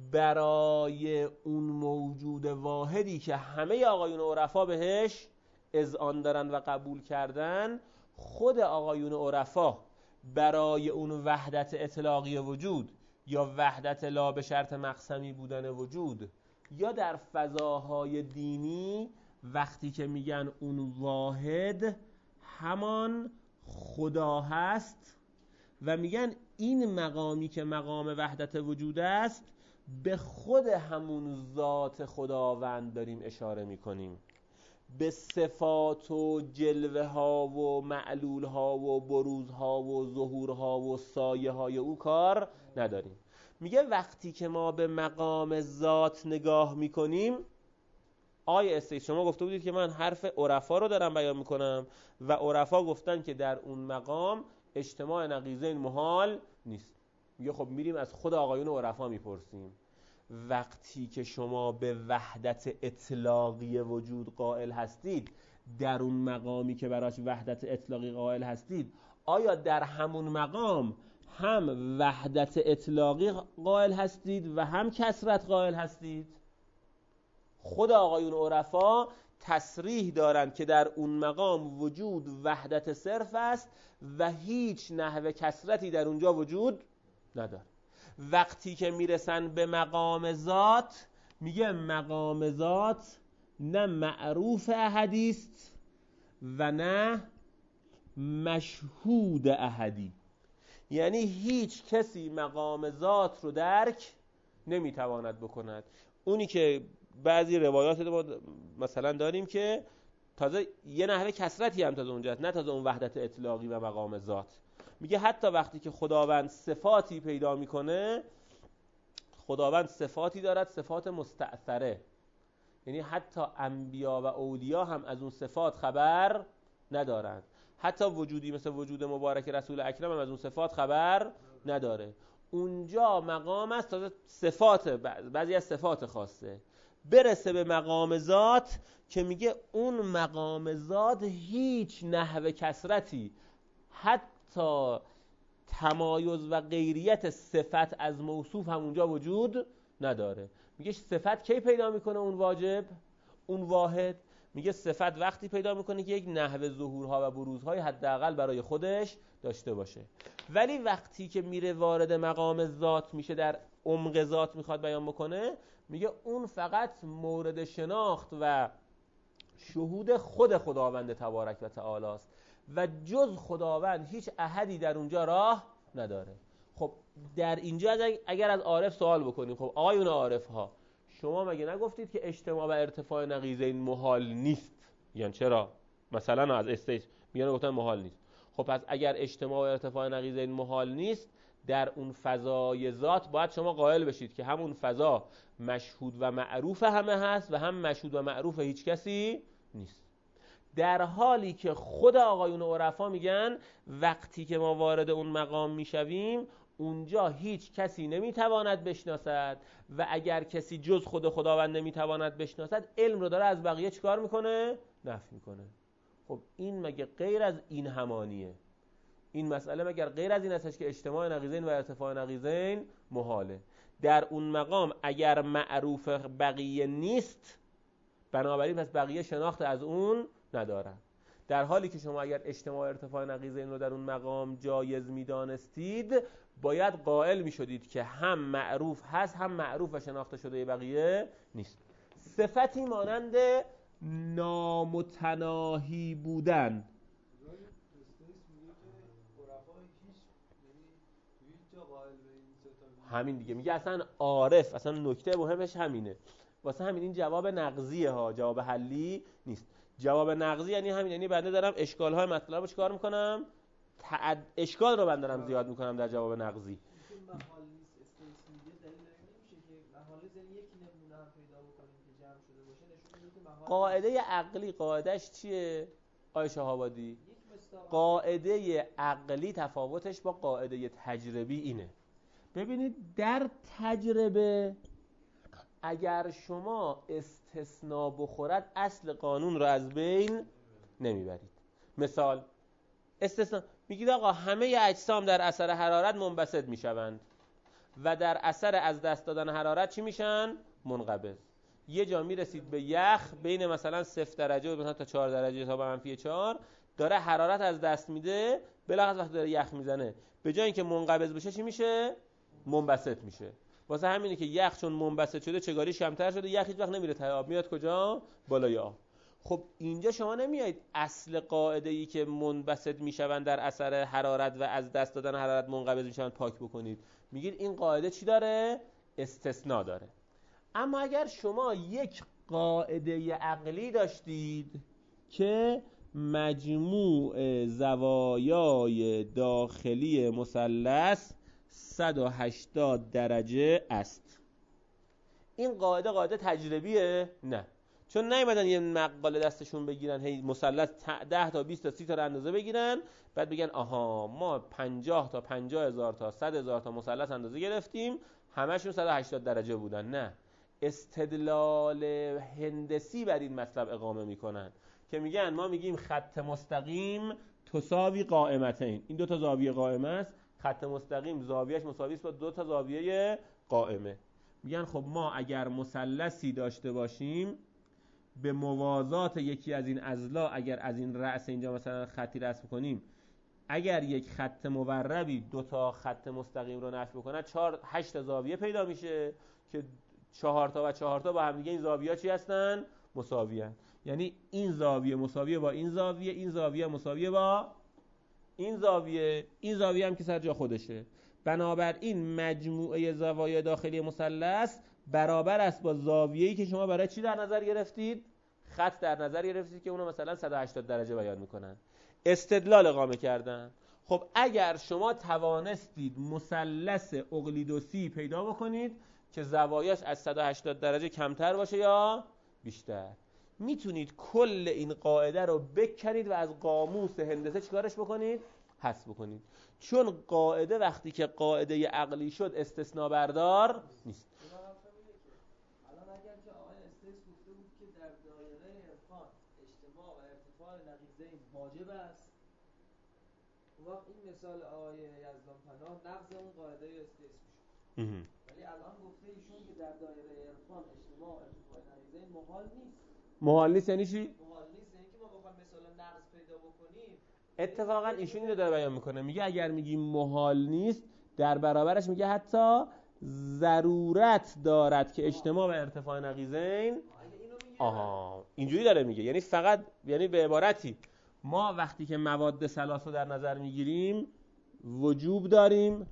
برای اون موجود واحدی که همه آقایون عرفا بهش اذعان دارن و قبول کردن، خود آقایون عرفا برای اون وحدت اطلاقی وجود یا وحدت لا به شرط مقسمی بودن وجود، یا در فضاهای دینی وقتی که میگن اون واحد همان خدا هست و میگن این مقامی که مقام وحدت وجود است، به خود همون ذات خداوند داریم اشاره میکنیم، به صفات و جلوه ها و معلول ها و بروز ها و ظهور ها و سایه های او کار نداریم. میگه وقتی که ما به مقام ذات نگاه میکنیم، آیه استیج شما گفته بودید که من حرف عرفا رو دارم بیان میکنم و عرفا گفتن که در اون مقام اجتماع نقیضین محال نیست. میگه خب میریم از خود آقایون عرفا میپرسیم، وقتی که شما به وحدت اطلاقی وجود قائل هستید، در اون مقامی که براش وحدت اطلاقی قائل هستید، آیا در همون مقام هم وحدت اطلاقی قائل هستید و هم کثرت قائل هستید؟ خود آقایون عرفا تصریح دارند که در اون مقام وجود وحدت صرف است و هیچ نحو کثرتی در اونجا وجود نداره. وقتی که میرسن به مقام ذات، میگه مقام ذات نه معروف احدی است و نه مشهود احدی، یعنی هیچ کسی مقام ذات رو درک نمیتواند بکند. اونی که بعضی روایات ما مثلا داریم که تازه یه نحوه کثرتی هم تازه اونجاست، نه تازه اون وحدت اطلاقی و مقام ذات. میگه حتی وقتی که خداوند صفاتی پیدا میکنه، خداوند صفاتی دارد، صفات مستأثره، یعنی حتی انبیا و اولیا هم از اون صفات خبر ندارند. حتی وجودی مثل وجود مبارک رسول اکرم هم از اون صفات خبر نداره. اونجا مقام است تازه صفات، بعضی از صفات خاصه، برسه به مقام ذات که میگه اون مقام ذات هیچ نحو کثرتی، حتی تمایز و غیریت صفت از موصوف هم اونجا وجود نداره. میگه صفت کی پیدا میکنه اون واجب، اون واحد؟ میگه صفت وقتی پیدا میکنه که یک نحو ظهورها و بروزهای حداقل برای خودش داشته باشه. ولی وقتی که میره وارد مقام ذات میشه، در عمق ذات میخواد بیان بکنه، میگه اون فقط مورد شناخت و شهود خود خداوند تبارک و تعالی است و جز خداوند هیچ احدی در اونجا راه نداره. خب در اینجا اگر از عارف سوال بکنیم، خب آقایون عارف ها، شما مگه نگفتید که اجتماع و ارتفاع نقیضین محال نیست؟ یعنی چرا؟ مثلا از استیج میگن گفتن محال نیست. خب پس اگر اجتماع و ارتفاع نقیضین محال نیست، در اون فضای ذات باید شما قائل بشید که همون فضا مشهود و معروف همه هست و هم مشهود و معروف هیچ کسی نیست. در حالی که خود آقایون عرفا میگن وقتی که ما وارد اون مقام میشویم، اونجا هیچ کسی نمیتواند بشناسد و اگر کسی جز خود خداوند نمیتواند بشناسد، علم رو داره از بقیه چیکار میکنه؟ نفی میکنه. خب این مگه غیر از این همانیه؟ این مسئله مگر غیر از این هستش که اجتماع نقیضین و ارتفاع نقیضین محاله؟ در اون مقام اگر معروف بقیه نیست، بنابراین پس بقیه شناخت از اون ندارن. در حالی که شما اگر اجتماع ارتفاع نقیضین رو در اون مقام جایز میدانستید، باید قائل میشدید که هم معروف هست، هم معروف و شناخته شده بقیه نیست. صفتی مانند نامتناهی بودن. همین دیگه میگه اصلا عارف، اصلا نکته مهمش همینه. واسه همین این جواب نقضیه ها، جواب حلی نیست. جواب نقضی یعنی همین، یعنی بنده دارم اشکال های مطلب رو چیکار میکنم؟ تعد... اشکال رو بنده دارم زیاد میکنم در جواب نقضی. محال نیست استثنیه دلیل نمیشه که محال زن یکی نمونه هم پیدا بکنیم که جمع شده باشه، نشون میده که محال. قاعده عقلی قاعدش چیه آقای شهابادی؟ قاعده عقلی تفاوتش با قاعده تجربی اینه. ببینید در تجربه اگر شما استثناء بخورد اصل قانون رو از بین نمیبرید. مثال استثناء میگید آقا همه اجسام در اثر حرارت منبسط میشوند و در اثر از دست دادن حرارت چی میشن؟ منقبض. یه جا میرسید به یخ بین مثلا صفر درجه و مثلا تا چهار درجه تا منفی چهار داره حرارت از دست میده، بلاخص وقتی داره یخ میزنه به جای اینکه منقبض بشه چی میشه؟ منبسط میشه. واسه همینه که یخ چون منبسط شده چگاریش کمتر شده، یخ هیچ وقت نمیره ته آب، میاد کجا؟ بالای آب. خب اینجا شما نمیایید اصل قاعده ای که منبسط میشوند در اثر حرارت و از دست دادن حرارت منقبض میشوند پاک بکنید. میگید این قاعده چی داره؟ استثناء داره. اما اگر شما یک قاعده عقلی داشتید که مجموع زوایای داخلی مثلث صد و هشتاد درجه است، این قاعده قاعده تجربیه؟ نه، چون نیومدن یه مقاله دستشون بگیرن هی مثلث ده تا بیست تا سی تا اندازه بگیرن بعد بگن آها ما پنجاه تا پنجاه هزار تا صد هزار تا مثلث اندازه گرفتیم همشون صد و هشتاد درجه بودن. نه، استدلال هندسی بر این مطلب اقامه میکنن که میگن ما میگیم خط مستقیم تساوی قائمتین، این دو تا زاویه قائمه است، خط مستقیم زاویهش مساوی است با دو تا زاویه قائمه. میگن خب ما اگر مثلثی داشته باشیم به موازات یکی از این اضلاع، اگر از این رأس اینجا مثلا خطی رسم کنیم، اگر یک خط موربی دو تا خط مستقیم رو نفی بکنه چهار هشت زاویه پیدا میشه که چهار تا و چهار تا با هم دیگه این زاویه‌ها چی هستن؟ مساوی هستن. یعنی این زاویه مساویه با این زاویه، این زاویه مساویه با این زاویه، این زاویه هم که سر جا خودشه. بنابراین مجموعه زوایای داخلی مثلث برابر است با زاویه‌ای که شما برای چی در نظر گرفتید؟ خط در نظر گرفتید که اونو مثلا صد و هشتاد درجه بیان میکنن. استدلال اقامه کردن. خب اگر شما توانستید مثلث اقلیدوسی پیدا بکنید که زوایاش از صد و هشتاد درجه کمتر باشه یا بیشتر، میتونید کل این قاعده رو بکنید و از قاموس هندسه چیکارش بکنید؟ حذف بکنید. چون قاعده وقتی که قاعده عقلی شد استثناء بردار نیست. الان اگر که آقای استیس گفته بود که در دایره عرفان اجتماع و ارتفاع نقیضین واجب است، اون وقت این مثال آقای یزدان پناه نقض اون قاعده استیس میشه. ولی الان گفته ایشون که در دایره عرفان اجتماع و ارتفاع نقیضین محال نیست. محال نیست یعنی چی؟ محال نیست یعنی که ما بخوایم مثلا نقض پیدا بکنیم. اتفاقا ایشون اینو داره بیان میکنه، میگه اگر میگیم محال نیست در برابرش میگه حتی ضرورت دارد که اجتماع و ارتفاع نقیضین. آها اینجوری داره میگه، یعنی فقط، یعنی به عبارتی ما وقتی که مواد ثلاث رو در نظر میگیریم وجوب داریم،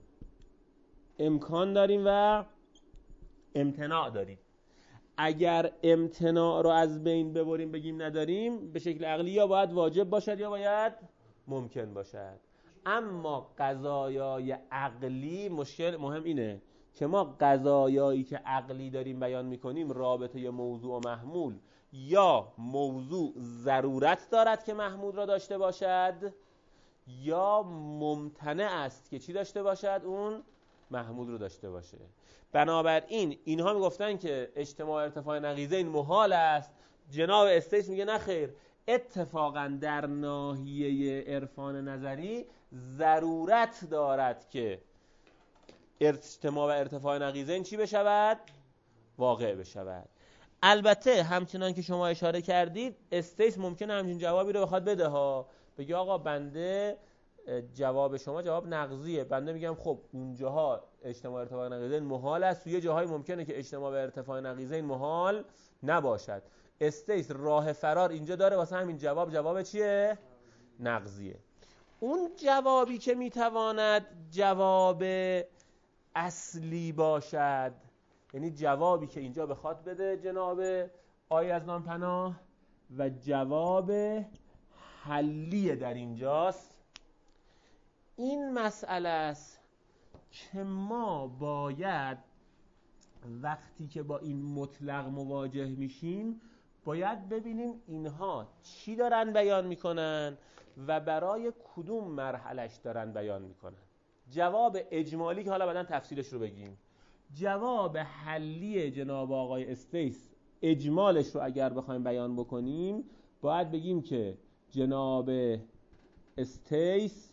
امکان داریم و امتناع داریم. اگر امتناع رو از بین ببریم بگیم نداریم، به شکل عقلی یا باید واجب باشد یا باید ممکن باشد. اما قضایای عقلی مشکل مهم اینه که ما قضایایی که عقلی داریم بیان میکنیم رابطه موضوع و محمول، یا موضوع ضرورت دارد که محمول را داشته باشد یا ممتنع است که چی داشته باشد؟ اون محمول رو داشته باشه. بنابراین اینها میگفتن که اجتماع ارتفاع نقیضین محال است، جناب استیس میگه نه خیر، اتفاقا در ناحیه عرفان نظری ضرورت دارد که اجتماع و ارتفاع نقیضین چی بشود؟ واقع بشود. البته همچنان که شما اشاره کردید استیس ممکنه همچین جوابی رو بخواد بده ها، بگی آقا بنده جواب شما جواب نقضیه، بنده میگم خب اونجاها اجتماع ارتفاع نقیضین محال است، توی جاهای ممکنه که اجتماع به ارتفاع نقیضین محال نباشد. استیس راه فرار اینجا داره، واسه همین جواب جواب چیه؟ نقضیه. اون جوابی که میتواند جواب اصلی باشد، یعنی جوابی که اینجا بخواد بده جناب آقای از نام پناه و جواب حلیه در اینجاست، این مسئله است که ما باید وقتی که با این مطلق مواجه میشیم باید ببینیم اینها چی دارن بیان میکنن و برای کدوم مرحلش دارن بیان میکنن. جواب اجمالی که حالا بعداً تفصیلش رو بگیم، جواب حلی جناب آقای استیس اجمالش رو اگر بخوایم بیان بکنیم باید بگیم که جناب استیس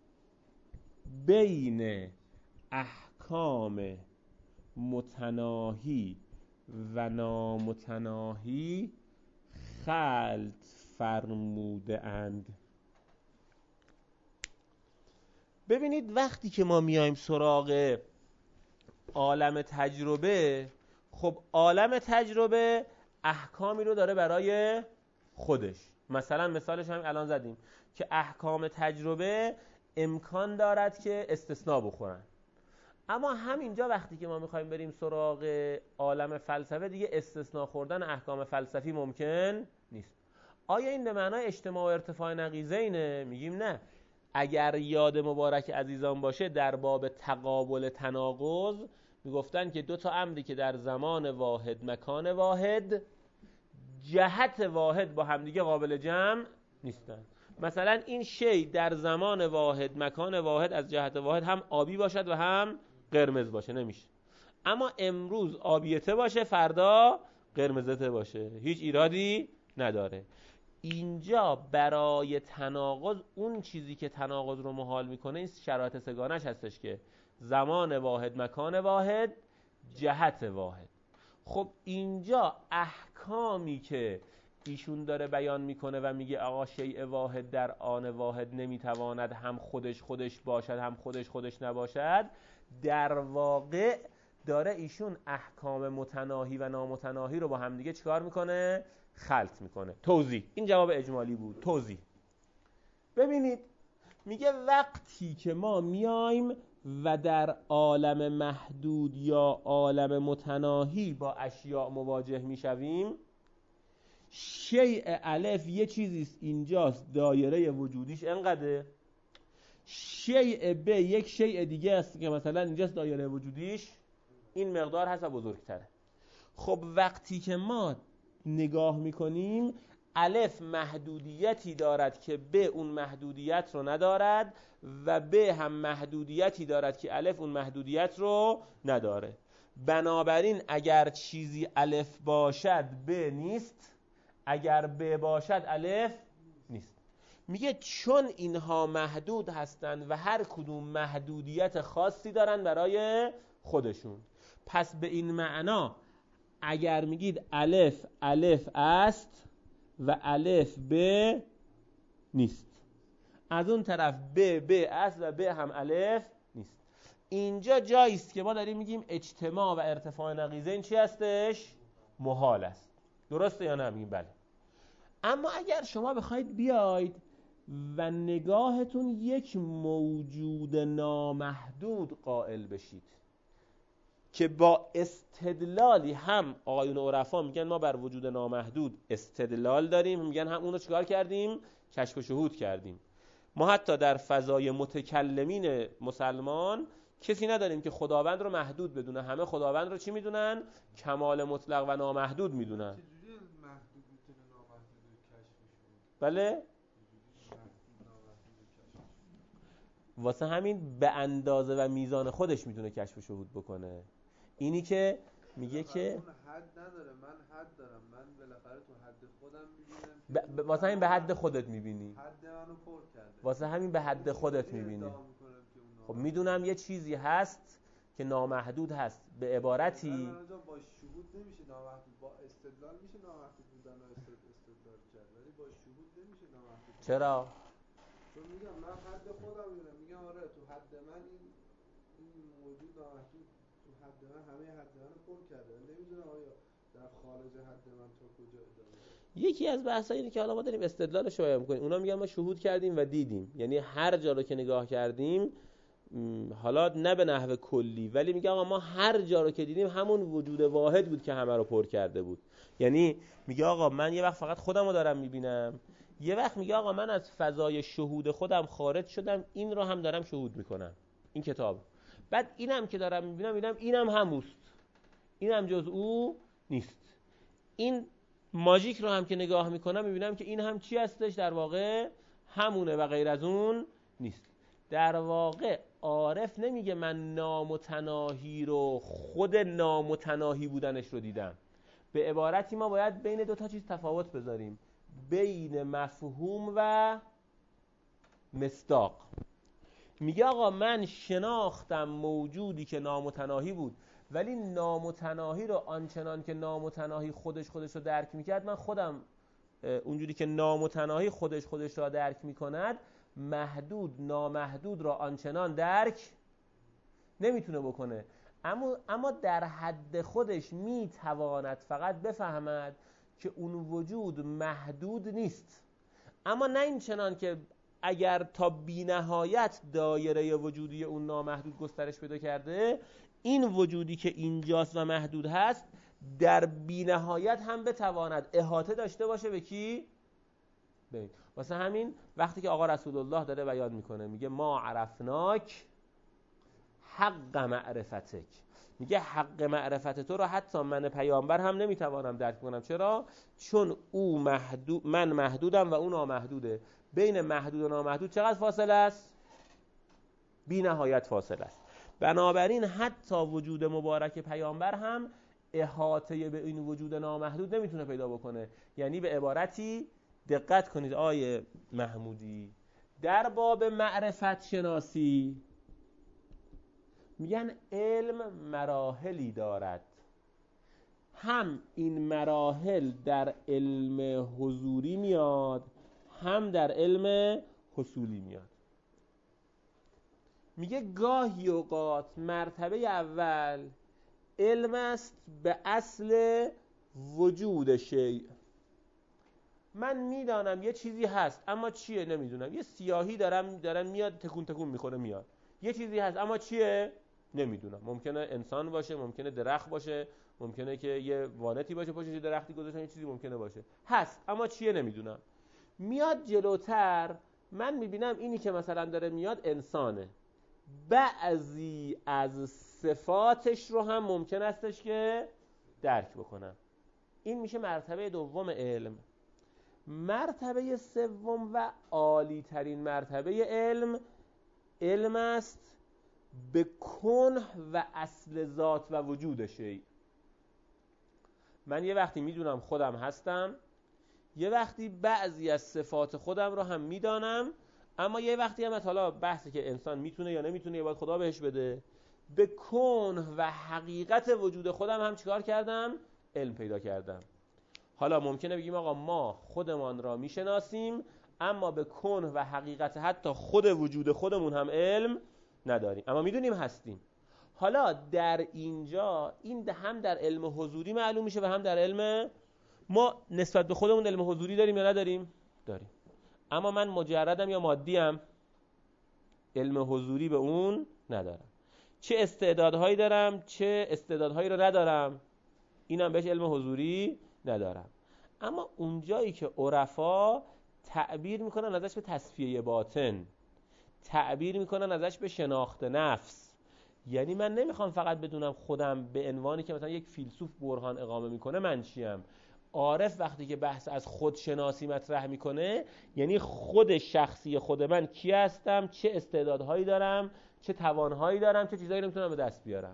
بین احکام متناهی و نامتناهی خلط فرموده اند. ببینید وقتی که ما میایم سراغ عالم تجربه، خب عالم تجربه احکامی رو داره برای خودش. مثلا مثالش هم الان زدیم که احکام تجربه امکان دارد که استثناء بخورن، اما همینجا وقتی که ما میخوایم بریم سراغ عالم فلسفه دیگه استثناء خوردن احکام فلسفی ممکن نیست. آیا این به معنای اجتماع و ارتفاع نقیضینه؟ میگیم نه. اگر یاد مبارک عزیزان باشه در باب تقابل تناقض میگفتن که دو تا امری که در زمان واحد مکان واحد جهت واحد با همدیگه قابل جمع نیستن. مثلا این شی در زمان واحد مکان واحد از جهت واحد هم آبی باشد و هم قرمز باشه، نمیشه. اما امروز آبیته باشه فردا قرمزته باشه، هیچ ایرادی نداره. اینجا برای تناقض اون چیزی که تناقض رو محال میکنه این شرایط سگانش هستش که زمان واحد مکان واحد جهت واحد. خب اینجا احکامی که ایشون داره بیان میکنه و میگه آقا شیء واحد در آن واحد نمیتواند هم خودش خودش باشد هم خودش خودش نباشد، در واقع داره ایشون احکام متناهی و نامتناهی رو با هم دیگه چیکار میکنه؟ خلط میکنه. توضیح. این جواب اجمالی بود. توضیح. ببینید میگه وقتی که ما میایم و در عالم محدود یا عالم متناهی با اشیاء مواجه میشویم، شیء الف یه چیزیست اینجاست دایره وجودیش انقدره، شیء ب یک شیء دیگه است که مثلا اینجاست دایره وجودیش این مقدار هست و بزرگتره. خب وقتی که ما نگاه میکنیم الف محدودیتی دارد که ب اون محدودیت رو ندارد و ب هم محدودیتی دارد که الف اون محدودیت رو نداره. بنابراین اگر چیزی الف باشد ب نیست، اگر ب باشد الف نیست. میگه چون اینها محدود هستند و هر کدوم محدودیت خاصی دارن برای خودشون، پس به این معنا اگر میگید الف الف است و الف ب نیست، از اون طرف ب ب است و ب هم الف نیست. اینجا جایی است که ما داریم میگیم اجتماع و ارتفاع نقیضین چی هستش؟ محال است. درسته یا نه؟ میگیم بله. اما اگر شما بخواید بیاید و نگاهتون یک موجود نامحدود قائل بشید که با استدلالی، هم آقایون عرفا میگن ما بر وجود نامحدود استدلال داریم، میگن هم اونو چیکار کردیم؟ کشف و شهود کردیم. ما حتی در فضای متکلمین مسلمان کسی نداریم که خداوند رو محدود بدونه، همه خداوند رو چی میدونن؟ کمال مطلق و نامحدود میدونن. چجوری محدود میتونه نامحدود کشف شهود؟ بله؟ واسه همین به اندازه و میزان خودش میتونه کشف و شهود بکنه. اینی که میگه که اون حد نداره، من حد دارم، من بالاخره تو حد خودم میبینم. ب... واسه همین به حد خودت میبینی. حد منو پر کرده. واسه همین به حد خودت میبینی. خب میدونم یه چیزی هست که نامحدود هست به عبارتی با شهود نمیشه نامحدود، با استدلال میشه نامحدود بودن و استدلال کرد، ولی با شهود نمیشه نامحدود. چرا؟ چون میگم من حد خودم میدونم، میگم آره تو حد من این این موجود نامحدود تو حد من همه حد منو پر کرده، نمیدونم آیا در خارج حد من تا کجا ادامه داره. یکی از بحث‌ها اینه که حالا ما داریم استدلالش رو بیان می‌کنیم، اونا میگن ما شهود کردیم و دیدیم، یعنی هر جا رو که نگاه کردیم، حالا نه به نحو کلی، ولی میگه آقا ما هر جا رو که دیدیم همون وجود واحد بود که همه رو پر کرده بود. یعنی میگه آقا من یه وقت فقط خودم رو دارم میبینم، یه وقت میگه آقا من از فضای شهود خودم خارج شدم، این رو هم دارم شهود میکنم، این کتاب. بعد اینم که دارم میبینم اینم اینم هموست، اینم جز او نیست. این ماژیک رو هم که نگاه میکنم میبینم که این هم چی هستش، در واقع همونه و غیر از اون نیست. در واقع عارف نمیگه من نامتناهی رو خود نامتناهی بودنش رو دیدم. به عبارتی ما باید بین دو تا چیز تفاوت بذاریم، بین مفهوم و مصداق. میگه آقا من شناختم موجودی که نامتناهی بود، ولی نامتناهی رو آنچنان که نامتناهی خودش خودش رو درک میکرد، من خودم اونجوری که نامتناهی خودش خودش را درک میکند، محدود نامحدود را آنچنان درک نمیتونه بکنه. اما اما در حد خودش میتواند فقط بفهمد که اون وجود محدود نیست، اما نه این چنان که اگر تا بی‌نهایت دایره وجودی اون نامحدود گسترش پیدا کرده، این وجودی که اینجاست و محدود هست در بی‌نهایت هم بتواند احاطه داشته باشه به کی؟ ببین واسه همین وقتی که آقا رسول الله داره بیان میکنه میگه ما عرفناک حق معرفتک، میگه حق معرفت تو رو حتی من پیامبر هم نمیتوانم درک کنم. چرا؟ چون او محدود، من محدودم و اون نامحدوده. بین محدود و نامحدود چقدر فاصله است؟ بی نهایت فاصله است. بنابراین حتی وجود مبارک پیامبر هم احاطه به این وجود نامحدود نمیتونه پیدا بکنه. یعنی به عبارتی دقت کنید آیه محمودی، در باب معرفت شناسی میگن علم مراحلی دارد، هم این مراحل در علم حضوری میاد هم در علم حصولی میاد. میگه گاهی اوقات مرتبه اول علم است به اصل وجود شیء، من میدانم یه چیزی هست اما چیه نمیدونم، یه سیاهی دارم دارم میاد تکون تکون میخوره میاد، یه چیزی هست اما چیه نمیدونم، ممکنه انسان باشه، ممکنه درخت باشه، ممکنه که یه وانتی باشه پشتش درختی گذاشتن، یه چیزی ممکنه باشه، هست اما چیه نمیدونم. میاد جلوتر من میبینم اینی که مثلا داره میاد انسانه، بعضی از صفاتش رو هم ممکن استش که درک بکنم. این میشه مرتبه دوم علم. مرتبه سوم و عالی ترین مرتبه علم، علم است به کنه و اصل ذات و وجود شیء. من یه وقتی میدونم خودم هستم، یه وقتی بعضی از صفات خودم رو هم میدانم، اما یه وقتی هم حالا بحثی که انسان میتونه یا نمیتونه یا باید خدا بهش بده، به کنه و حقیقت وجود خودم هم چیکار کردم؟ علم پیدا کردم. حالا ممکنه بگیم آقا ما خودمان را میشناسیم اما به کنه و حقیقت حتی خود وجود خودمون هم علم نداریم، اما میدونیم هستیم. حالا در اینجا این هم در علم حضوری معلوم میشه و هم در علم، ما نسبت به خودمون علم حضوری داریم یا نداریم؟ داریم. اما من مجردم یا مادیم؟ علم حضوری به اون ندارم. چه استعدادهایی دارم چه استعدادهایی رو ندارم، اینم بهش علم حضوری ندارم. اما اونجایی که عرفا تعبیر میکنن ازش به تصفیه باطن، تعبیر میکنن ازش به شناخت نفس، یعنی من نمیخوام فقط بدونم خودم به عنوانی که مثلا یک فیلسوف برهان اقامه میکنه من چیم. عارف وقتی که بحث از خودشناسی مطرح میکنه یعنی خود شخصی خود من کی هستم، چه استعدادهایی دارم، چه توانهایی دارم، چه چیزایی رو میتونم به دست بیارم.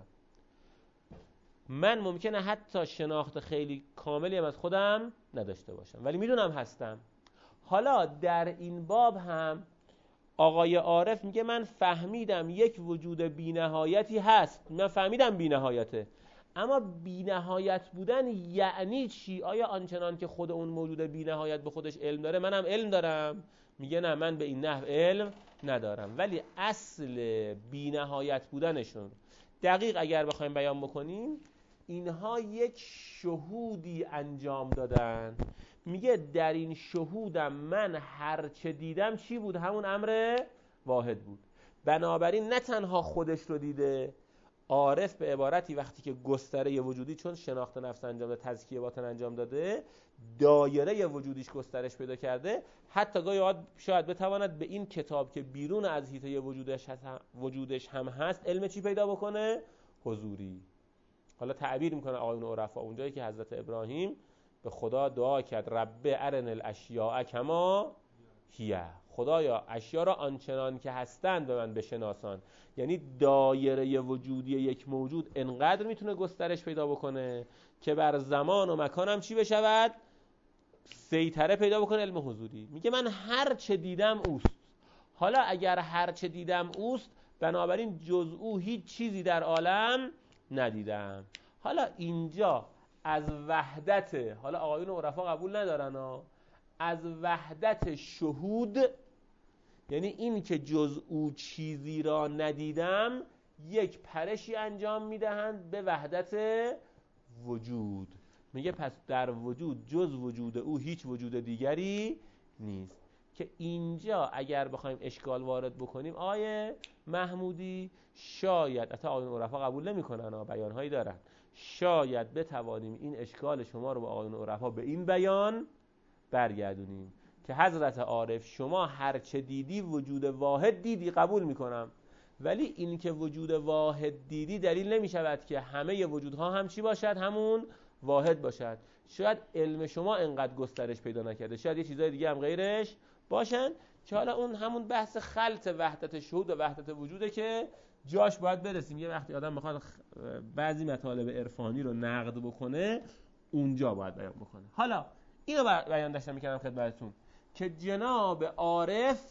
من ممکنه حتی شناخت خیلی کاملی هم از خودم نداشته باشم ولی میدونم هستم. حالا در این باب هم آقای عارف میگه من فهمیدم یک وجود بی‌نهایتی هست، من فهمیدم بی‌نهایته، اما بی‌نهایت بودن یعنی چی؟ آیا آنچنان که خود اون موجود بی‌نهایت به خودش علم داره منم علم دارم؟ میگه نه، من به این نحو علم ندارم. ولی اصل بی‌نهایت بودنشون دقیق اگر بخوایم بیان بکنیم، اینها یک شهودی انجام دادن. میگه در این شهودم من هر چه دیدم چی بود؟ همون امر واحد بود. بنابراین نه تنها خودش رو دیده، عارف به عبارتی وقتی که گستره وجودی، چون شناخت نفس انجام داده، تزکیه باطن انجام داده، دایره وجودیش گسترش پیدا کرده، حتی گاهی شاید بتواند به این کتاب که بیرون از حیطه وجودش وجودش هم هست علم چی پیدا بکنه؟ حضوری. حالا تعبیر میکنه آقایون عرفا اونجایی که حضرت ابراهیم به خدا دعا کرد رب ارن الاشیاء کما هی، خدایا اشیا را آنچنان که هستند به من بشناسان. یعنی دایره وجودی یک موجود انقدر میتونه گسترش پیدا بکنه که بر زمان و مکان هم چی بشود؟ سیطره پیدا بکنه علم حضوری. میگه من هر چه دیدم اوست. حالا اگر هر چه دیدم اوست، بنابراین جز او هیچ چیزی در عالم ندیدم. حالا اینجا از وحدت، حالا آقایون عرفا قبول ندارن ها، از وحدت شهود، یعنی این که جز او چیزی را ندیدم، یک پرشی انجام میدهند به وحدت وجود. میگه پس در وجود جز وجود او هیچ وجود دیگری نیست. که اینجا اگر بخوایم اشکال وارد بکنیم آیه محمودی، شاید حتی آقایون عرفا قبول نمیکنن ها، بیانهایی دارن، شاید بتوانیم این اشکال شما رو با آقایون عرفا به این بیان برگردونیم که حضرت عارف شما هر چه دیدی وجود واحد دیدی، قبول میکنم، ولی این که وجود واحد دیدی دلیل نمیشود که همه وجودها هم چی باشد؟ همون واحد باشد. شاید علم شما انقدر گسترش پیدا نکرده، شاید یه چیزای دیگه هم غیرش باشن، که حالا اون همون بحث خلط وحدت شهود و وحدت وجوده که جاش باید برسیم. یه وقتی آدم میخواد بعضی مطالب عرفانی رو نقد بکنه، اونجا باید بیان بکنه. حالا اینو بیان داشتم میکردم خدمتتون که جناب عارف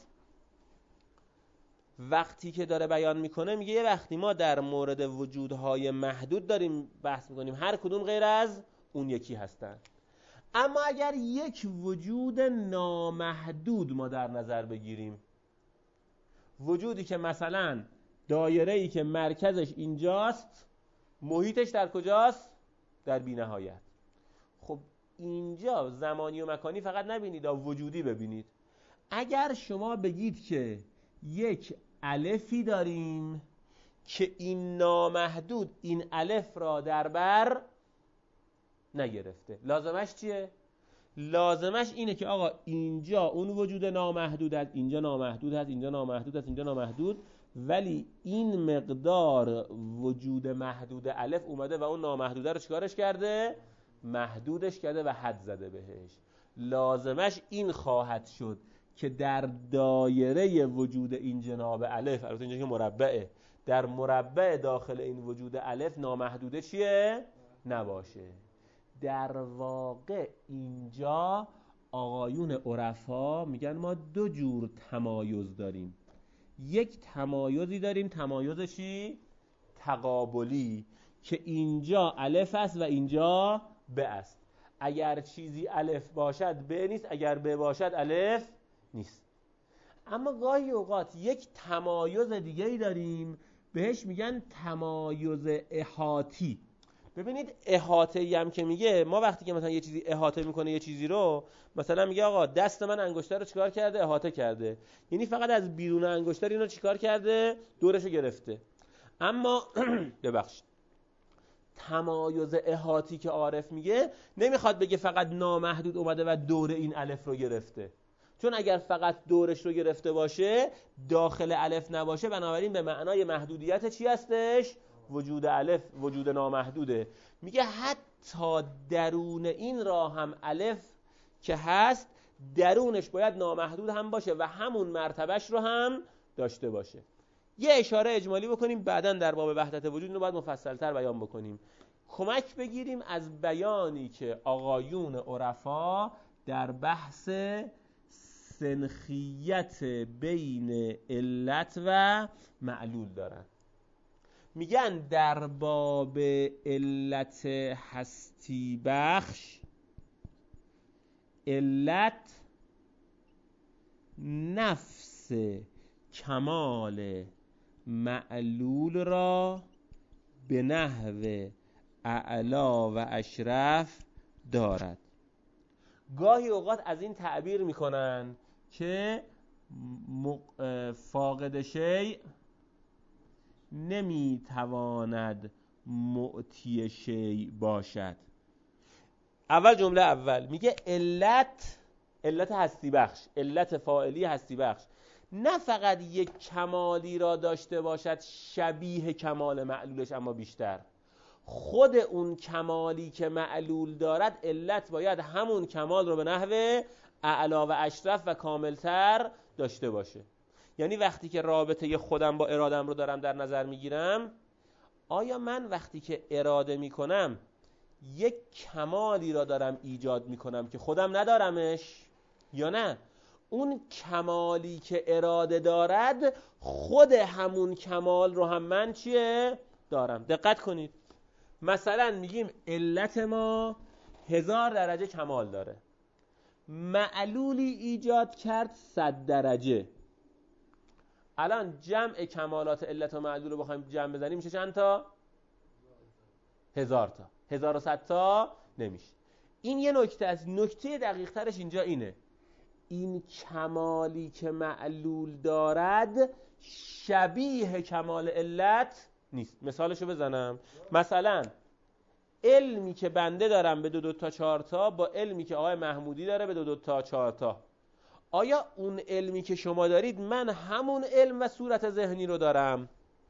وقتی که داره بیان میکنه میگه یه وقتی ما در مورد وجودهای محدود داریم بحث میکنیم، هر کدوم غیر از اون یکی هستن، اما اگر یک وجود نامحدود ما در نظر بگیریم، وجودی که مثلا دایره‌ای که مرکزش اینجاست، محیطش در کجاست؟ در بی‌نهایت. خب اینجا زمانی و مکانی فقط نبینید، وجودی ببینید. اگر شما بگید که یک الفی داریم که این نامحدود این الف را در بر نگرفته، لازمش چیه؟ لازمش اینه که آقا اینجا اون وجود نامحدود هست، اینجا نامحدود هست، اینجا نامحدود هست، اینجا نامحدود، ولی این مقدار وجود محدود الف اومده و اون نامحدوده رو چیکارش کرده؟ محدودش کرده و حد زده بهش. لازمش این خواهد شد که در دایره وجود این جناب الف، البته اینجا که مربعه، در مربع داخل این وجود الف نامحدوده چیه؟ نباشه. در واقع اینجا آقایون عرفا میگن ما دو جور تمایز داریم. یک تمایزی داریم، تمایز چی؟ تقابلی، که اینجا الف است و اینجا ب است. اگر چیزی الف باشد ب نیست، اگر ب باشد الف نیست. اما گاهی اوقات یک تمایز دیگه‌ای داریم بهش میگن تمایز احاطی. ببینید احاطه‌ای هم که میگه، ما وقتی که مثلا یه چیزی احاطه میکنه یه چیزی رو، مثلا میگه آقا دست من انگشتر رو چیکار کرده؟ احاطه کرده. یعنی فقط از بیرون انگشتر اینو چیکار کرده؟ دورشو گرفته. اما ببخشید، تمایز احاطی که عارف میگه نمیخواد بگه فقط نامحدود اومده و دور این الف رو گرفته، چون اگر فقط دورش رو گرفته باشه داخل الف نباشه، بنابراین به معنای محدودیت چی هستش؟ وجود الف وجود نامحدوده. میگه حتی درون این را هم الف که هست، درونش باید نامحدود هم باشه و همون مرتبهش رو هم داشته باشه. یه اشاره اجمالی بکنیم، بعداً در باب وحدت وجود رو باید مفصل‌تر بیان بکنیم. کمک بگیریم از بیانی که آقایون عرفا در بحث سنخیت بین علت و معلول دارن. میگن در باب علت هستی بخش علت نفس کمال معلول را به نحو اعلا و اشرف دارد. گاهی اوقات از این تعبیر میکنن که فاقد شیء نمیتواند معطی شیء باشد. اول جمله اول میگه علت علت هستی بخش، علت فاعلی هستی بخش نه فقط یک کمالی را داشته باشد شبیه کمال معلولش، اما بیشتر خود اون کمالی که معلول دارد علت باید همون کمال رو به نحو اعلا و اشرف و کاملتر داشته باشه. یعنی وقتی که رابطه خودم با ارادم رو دارم در نظر میگیرم، آیا من وقتی که اراده میکنم یک کمالی را دارم ایجاد میکنم که خودم ندارمش یا نه اون کمالی که اراده دارد خود همون کمال رو هم من چیه دارم؟ دقت کنید، مثلا میگیم علت ما هزار درجه کمال داره، معلولی ایجاد کرد صد درجه. الان جمع کمالات علت و معلول رو بخوایم جمع بزنیم میشه چند تا؟ هزار تا. هزار و صد تا نمیشه. این یه نکته است. نکته دقیق ترش اینجا اینه، این کمالی که معلول دارد شبیه کمال علت نیست. مثالشو بزنم، مثلا علمی که بنده دارم به دو دو تا چهار تا با علمی که آقای محمودی داره به دو دو تا چهار تا، آیا اون علمی که شما دارید من همون علم و صورت ذهنی رو دارم،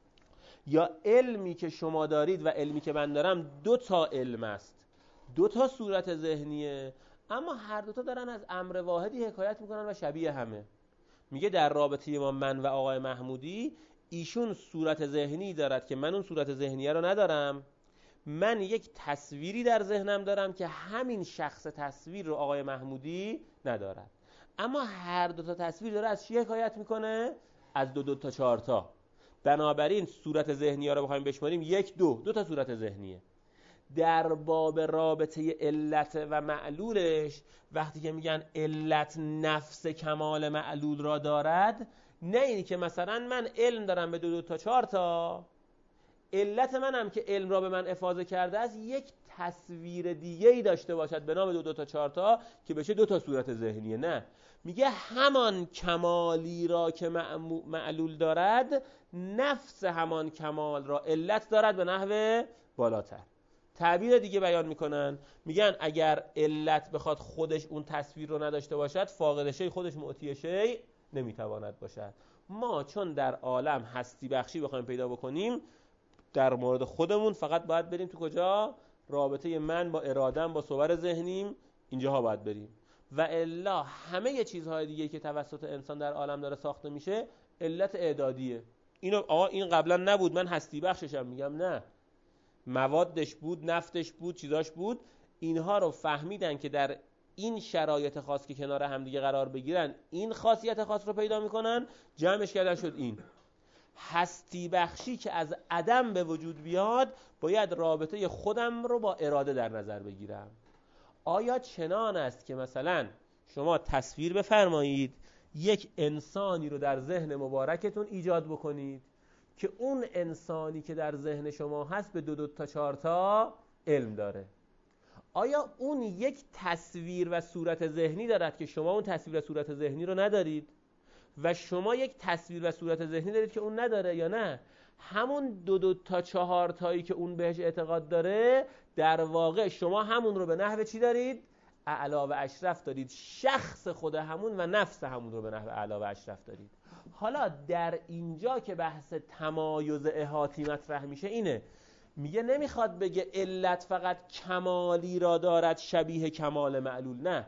یا علمی که شما دارید و علمی که من دارم دو تا علم است، دو تا صورت ذهنیه، اما هر دو تا دارن از امر واحدی حکایت میکنن و شبیه همه. میگه در رابطه ما من و آقای محمودی ایشون صورت ذهنی دارد که من اون صورت ذهنیه رو ندارم، من یک تصویری در ذهنم دارم که همین شخص تصویر رو آقای محمودی ندارد، اما هر دو تا تصویر داره از چی حکایت میکنه؟ از دو دو تا چهار تا. بنابراین صورت ذهنی ها رو بخوایم بشماریم یک دو دو تا صورت ذهنیه. در باب رابطه علت و معلولش وقتی که میگن علت نفس کمال معلول را دارد، نه اینی که مثلا من علم دارم به دو دو تا چهار تا، علت منم که علم را به من افاضه کرده است یک تصویر دیگه ای داشته باشد به نام دو دو تا چهار تا که بشه دو تا صورت ذهنیه. نه، میگه همان کمالی را که معلول دارد نفس همان کمال را علت دارد به نحو بالاتر. تعبیر دیگه بیان میکنن، میگن اگر علت بخواد خودش اون تصویر رو نداشته باشد، فاقد شیء خودش معطی شیء نمیتواند باشد. ما چون در عالم هستی بخشی بخوایم پیدا بکنیم، در مورد خودمون فقط باید بریم تو کجا؟ رابطه من با ارادم با صور ذهنیم، اینجاها باید بریم. و الا همه چیزهای دیگه که توسط انسان در عالم داره ساخته میشه علت اعدادیه. اینو آقا این قبلا نبود من هستی بخششم، میگم نه، موادش بود، نفتش بود، چیزاش بود، اینها رو فهمیدن که در این شرایط خاص که کنار هم دیگه قرار بگیرن این خاصیت خاص رو پیدا میکنن، جمعش کردن شد این هستی بخشی که از عدم به وجود بیاد. باید رابطه خودم رو با اراده در نظر بگیرم. آیا چنان است که مثلا شما تصویر بفرمایید یک انسانی رو در ذهن مبارکتون ایجاد بکنید که اون انسانی که در ذهن شما هست به دو دو تا چهار تا علم داره، آیا اون یک تصویر و صورت ذهنی دارد که شما اون تصویر و صورت ذهنی رو ندارید و شما یک تصویر و صورت ذهنی دارید که اون نداره، یا نه همون دو دو تا چهار تایی که اون بهش اعتقاد داره در واقع شما همون رو به نحو چی دارید؟ اعلا و اشرف دارید، شخص خود همون و نفس همون رو به نحو اعلا و اشرف دارید. حالا در اینجا که بحث تمایز احاطی مطرح میشه اینه، میگه نمیخواد بگه علت فقط کمالی را دارد شبیه کمال معلول، نه،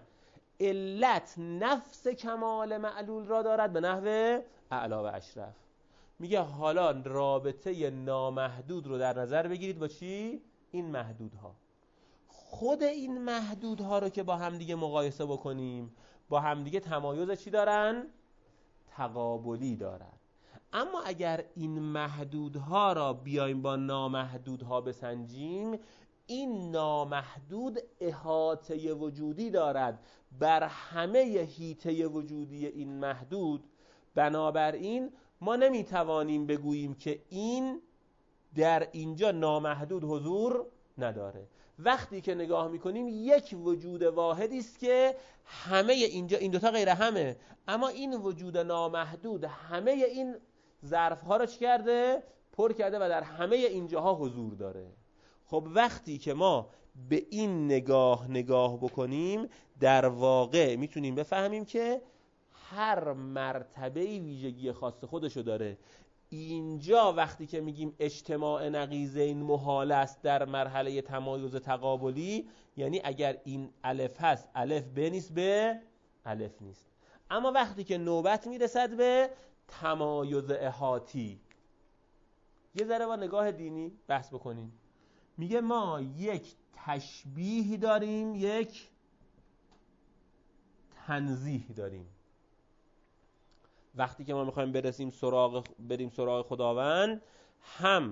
علت نفس کمال معلول را دارد به نحو اعلا و اشرف. میگه حالا رابطه نامحدود رو در نظر بگیرید با چی؟ این محدودها. خود این محدودها رو که با هم دیگه مقایسه بکنیم، با همدیگه تمایز چی دارن؟ تقابلی دارن. اما اگر این محدودها را بیایم با نامحدودها بسنجیم، این نامحدود احاطه وجودی دارد بر همه حیطه وجودی این محدود. بنابراین ما نمیتوانیم بگوییم که این در اینجا نامحدود حضور نداره. وقتی که نگاه میکنیم یک وجود واحدی است که همه اینجا، این دوتا غیر همه، اما این وجود نامحدود همه این ظرفها رو چی کرده؟ پر کرده و در همه اینجاها حضور داره. خب وقتی که ما به این نگاه نگاه بکنیم، در واقع میتونیم بفهمیم که هر مرتبه‌ای ویژگی خاص خودشو داره. اینجا وقتی که میگیم اجتماع نقیضین محال است در مرحله تمایز تقابلی، یعنی اگر این الف هست الف به نیست به الف نیست. اما وقتی که نوبت میرسد به تمایز احاطی، یه ذره با نگاه دینی بحث بکنیم. میگه ما یک تشبیه داریم، یک تنزیه داریم. وقتی که ما میخوایم برسیم سراغ بریم سراغ خداوند، هم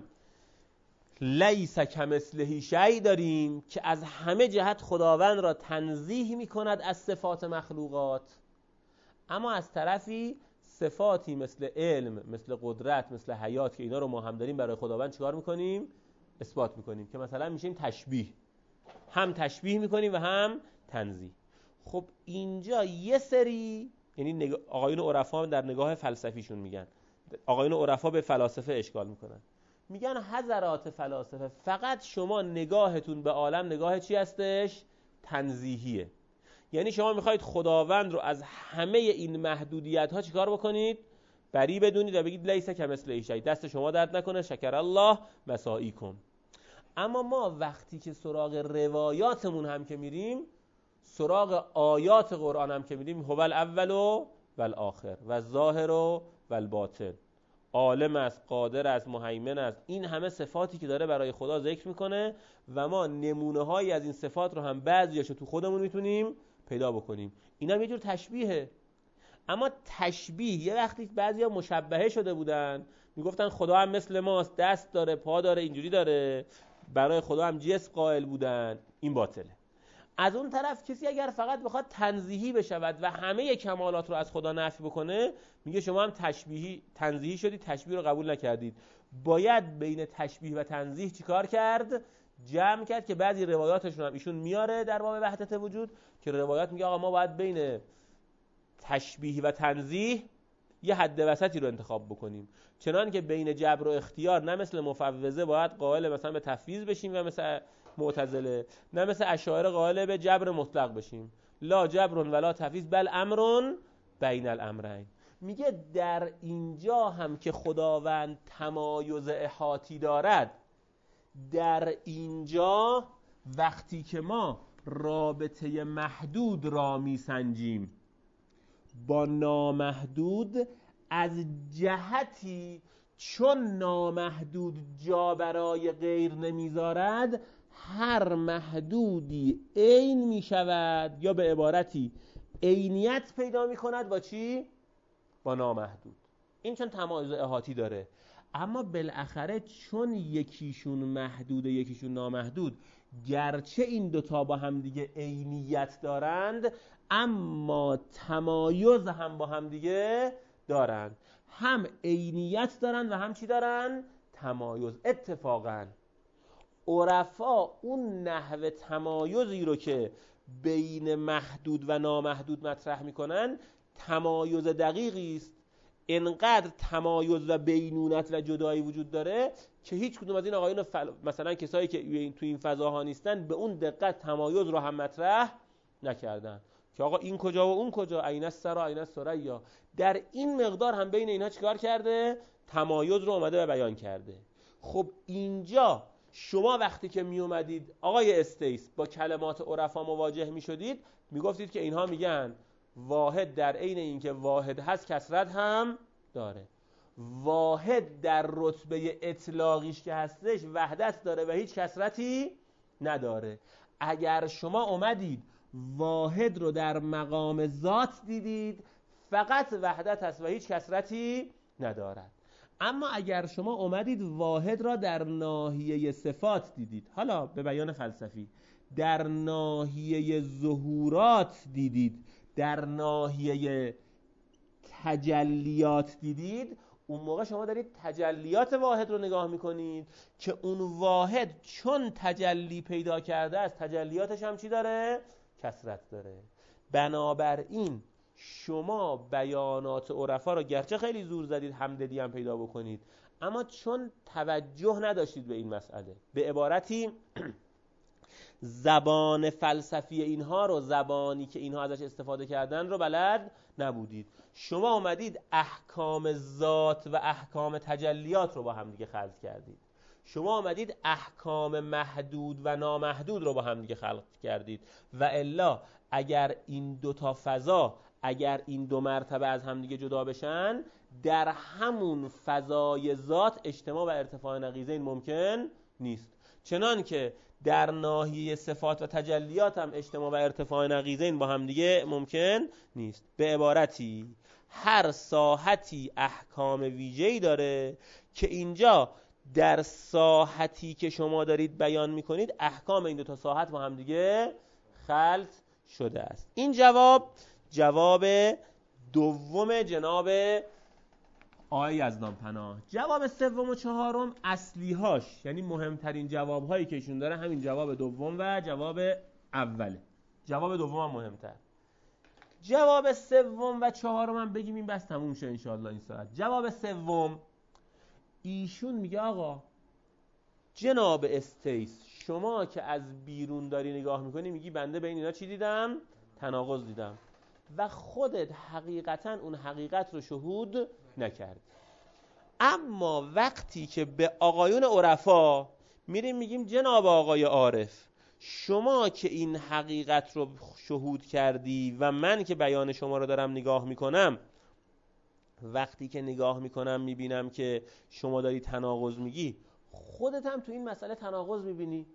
لیس کمثله شیء داریم که از همه جهت خداوند را تنزیه میکند از صفات مخلوقات، اما از طرفی صفاتی مثل علم، مثل قدرت، مثل حیات که اینا رو ما هم داریم برای خداوند چیکار میکنیم؟ اثبات میکنیم، که مثلا میشیم تشبیه، هم تشبیه میکنیم و هم تنزیه. خب اینجا یه سری، یعنی آقایون عرفا در نگاه فلسفیشون میگن، آقایون عرفا به فلاسفه اشکال میکنن، میگن حضرات فلاسفه فقط شما نگاهتون به عالم نگاه چی هستش؟ تنزیهیه. یعنی شما میخواید خداوند رو از همه این محدودیت ها چیکار بکنید؟ بری بدونید و بگید لیس کمثله شیء، دست شما درد نکنه، شکر الله مساعیکم. اما ما وقتی که سراغ روایاتمون هم که میریم، سراغ آیات قرآن هم که میریم، هو الاول و الآخر و الظاهر و الباطن، عالم است، قادر است، مهیمن است، این همه صفاتی که داره برای خدا ذکر میکنه و ما نمونه هایی از این صفات رو هم بعضیاشو تو خودمون میتونیم پیدا بکنیم. این هم یه جور تشبیهه. اما تشبیه یه وقتی بعضیا مشبهه شده بودن، میگفتن خدا هم مثل ماست، دست داره، پا داره، اینجوری داره، برای خدا هم جسم قائل بودن، این باطله. از اون طرف کسی اگر فقط بخواد تنزیهی بشود و همه کمالات رو از خدا نفی بکنه، میگه شما هم تشبیهی تنزیهی شدید، تشبیه رو قبول نکردید. باید بین تشبیه و تنزیه چیکار کرد؟ جمع کرد، که بعضی روایاتشون هم ایشون میاره در باب وحدت وجود، که روایات میگه آقا ما باید بین تشبیه و تنزیه یه حد وسطی رو انتخاب بکنیم، چنان که بین جبر و اختیار نه مثل مفوضه باید قائل مثلا به تفویض بشیم و مثل معتزله، نه مثل اشاعره قائل به جبر مطلق بشیم، لا جبر ولا تفویض بل امر بین الامرین. میگه در اینجا هم که خداوند تمایز احاطی دارد، در اینجا وقتی که ما رابطه محدود را میسنجیم با نامحدود، از جهتی چون نامحدود جا برای غیر نمیذارد، هر محدودی عین می شود، یا به عبارتی عینیت پیدا می کند با چی؟ با نامحدود. این چون تمایز احاطی داره. اما بالاخره چون یکیشون محدوده یکیشون نامحدود، گرچه این دوتا با هم دیگه عینیت دارند، اما تمایز هم با هم دیگه دارند. هم عینیت دارند و هم چی دارند؟ تمایز. اتفاقاً عرفا اون نحو تمایزی رو که بین محدود و نامحدود مطرح میکنن تمایز دقیقی است. انقدر تمایز و بینونت و جدایی وجود داره که هیچ کدوم از این آقایون فل... مثلا کسایی که تو این فضاها نیستن به اون دقت تمایز رو هم مطرح نکردن که آقا این کجا و اون کجا، عین السرا عین الثریا. در این مقدار هم بین اینها چیکار کرده؟ تمایز رو اومده و بیان کرده. خب اینجا شما وقتی که می اومدید آقای استیس با کلمات عرفا مواجه می شدید، می گفتید که اینها میگن واحد در عین این که واحد هست کثرت هم داره. واحد در رتبه اطلاقیش که هستش وحدت داره و هیچ کثرتی نداره. اگر شما اومدید واحد رو در مقام ذات دیدید فقط وحدت است و هیچ کثرتی ندارد. اما اگر شما اومدید واحد را در ناحیه صفات دیدید، حالا به بیان فلسفی در ناحیه ظهورات دیدید، در ناحیه تجلیات دیدید، اون موقع شما دارید تجلیات واحد رو نگاه میکنید که اون واحد چون تجلی پیدا کرده است تجلیاتش هم چی داره؟ کثرت داره. بنابراین شما بیانات عرفا رو گرچه خیلی زور زدید همدلی هم پیدا بکنید، اما چون توجه نداشتید به این مسئله، به عبارتی زبان فلسفی اینها رو، زبانی که اینها ازش استفاده کردن رو بلد نبودید. شما اومدید احکام ذات و احکام تجلیات رو با هم دیگه خلط کردید. شما اومدید احکام محدود و نامحدود رو با هم دیگه خلط کردید. و الا اگر این دو تا فضا، اگر این دو مرتبه از هم دیگه جدا بشن، در همون فضای ذات اجتماع و ارتفاع نقیضین ممکن نیست. چنان که در ناحیه صفات و تجلیات هم اجتماع و ارتفاع نقیضین با هم دیگه ممکن نیست. به عبارتی هر ساحتی احکام ویژه‌ای داره که اینجا در ساحتی که شما دارید بیان میکنید احکام این دو تا ساحت با هم دیگه خلط شده است. این جواب جواب دوم جناب آقای یزدانپناه. جواب سوم و چهارم اصلی‌هاش، یعنی مهمترین جواب‌هایی که ایشون داره همین جواب دوم و جواب اوله. جواب دوم هم مهمتر. جواب سوم و چهارم هم بگیم این بس تموم شه انشاءالله این ساعت. جواب سوم ایشون میگه آقا جناب استیس، شما که از بیرون داری نگاه میکنی میگی بنده بین اینا چی دیدم؟ تناقض دیدم. و خودت حقیقتا اون حقیقت رو شهود نکردی. اما وقتی که به آقایون عرفا میریم میگیم جناب آقای عارف، شما که این حقیقت رو شهود کردی و من که بیان شما رو دارم نگاه میکنم، وقتی که نگاه میکنم میبینم که شما داری تناقض میگی، خودت هم تو این مسئله تناقض میبینی.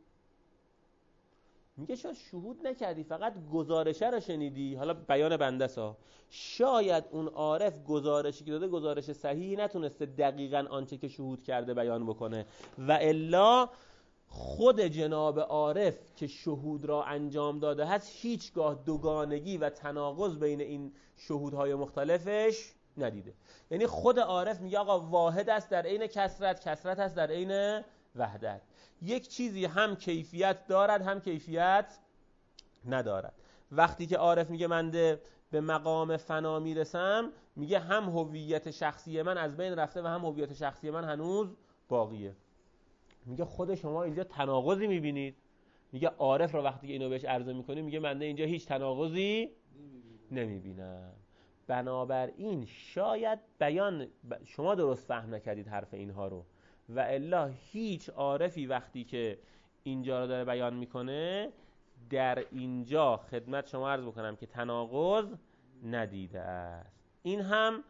میگه شاید شهود نکردی، فقط گزارشه رو شنیدی. حالا بیان بنده سا شاید اون عارف گزارشی که داده گزارش صحیحی نتونسته دقیقاً آنچه که شهود کرده بیان بکنه، و الا خود جناب عارف که شهود را انجام داده هست هیچگاه دوگانگی و تناقض بین این شهودهای مختلفش ندیده. یعنی خود عارف میگه آقا واحد است در عین کثرت، کثرت است در عین وحدت. یک چیزی هم کیفیت دارد هم کیفیت ندارد. وقتی که عارف میگه من به مقام فنا میرسم، میگه هم هویت شخصی من از بین رفته و هم هویت شخصی من هنوز باقیه. میگه خود شما اینجا تناقضی میبینید. میگه عارف رو وقتی که اینو بهش عرضه میکنی میگه من اینجا هیچ تناقضی نمیبینم. بنابراین شاید بیان شما درست فهم نکردید حرف اینها رو، و الا هیچ عارفی وقتی که اینجا رو داره بیان میکنه در اینجا خدمت شما عرض بکنم که تناقض ندیده است. این هم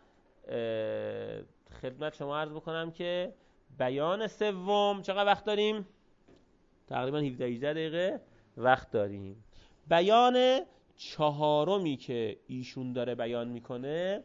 خدمت شما عرض بکنم که بیان سوم چقدر وقت داریم؟ تقریبا هفده هجده دقیقه وقت داریم. بیان چهارمی که ایشون داره بیان میکنه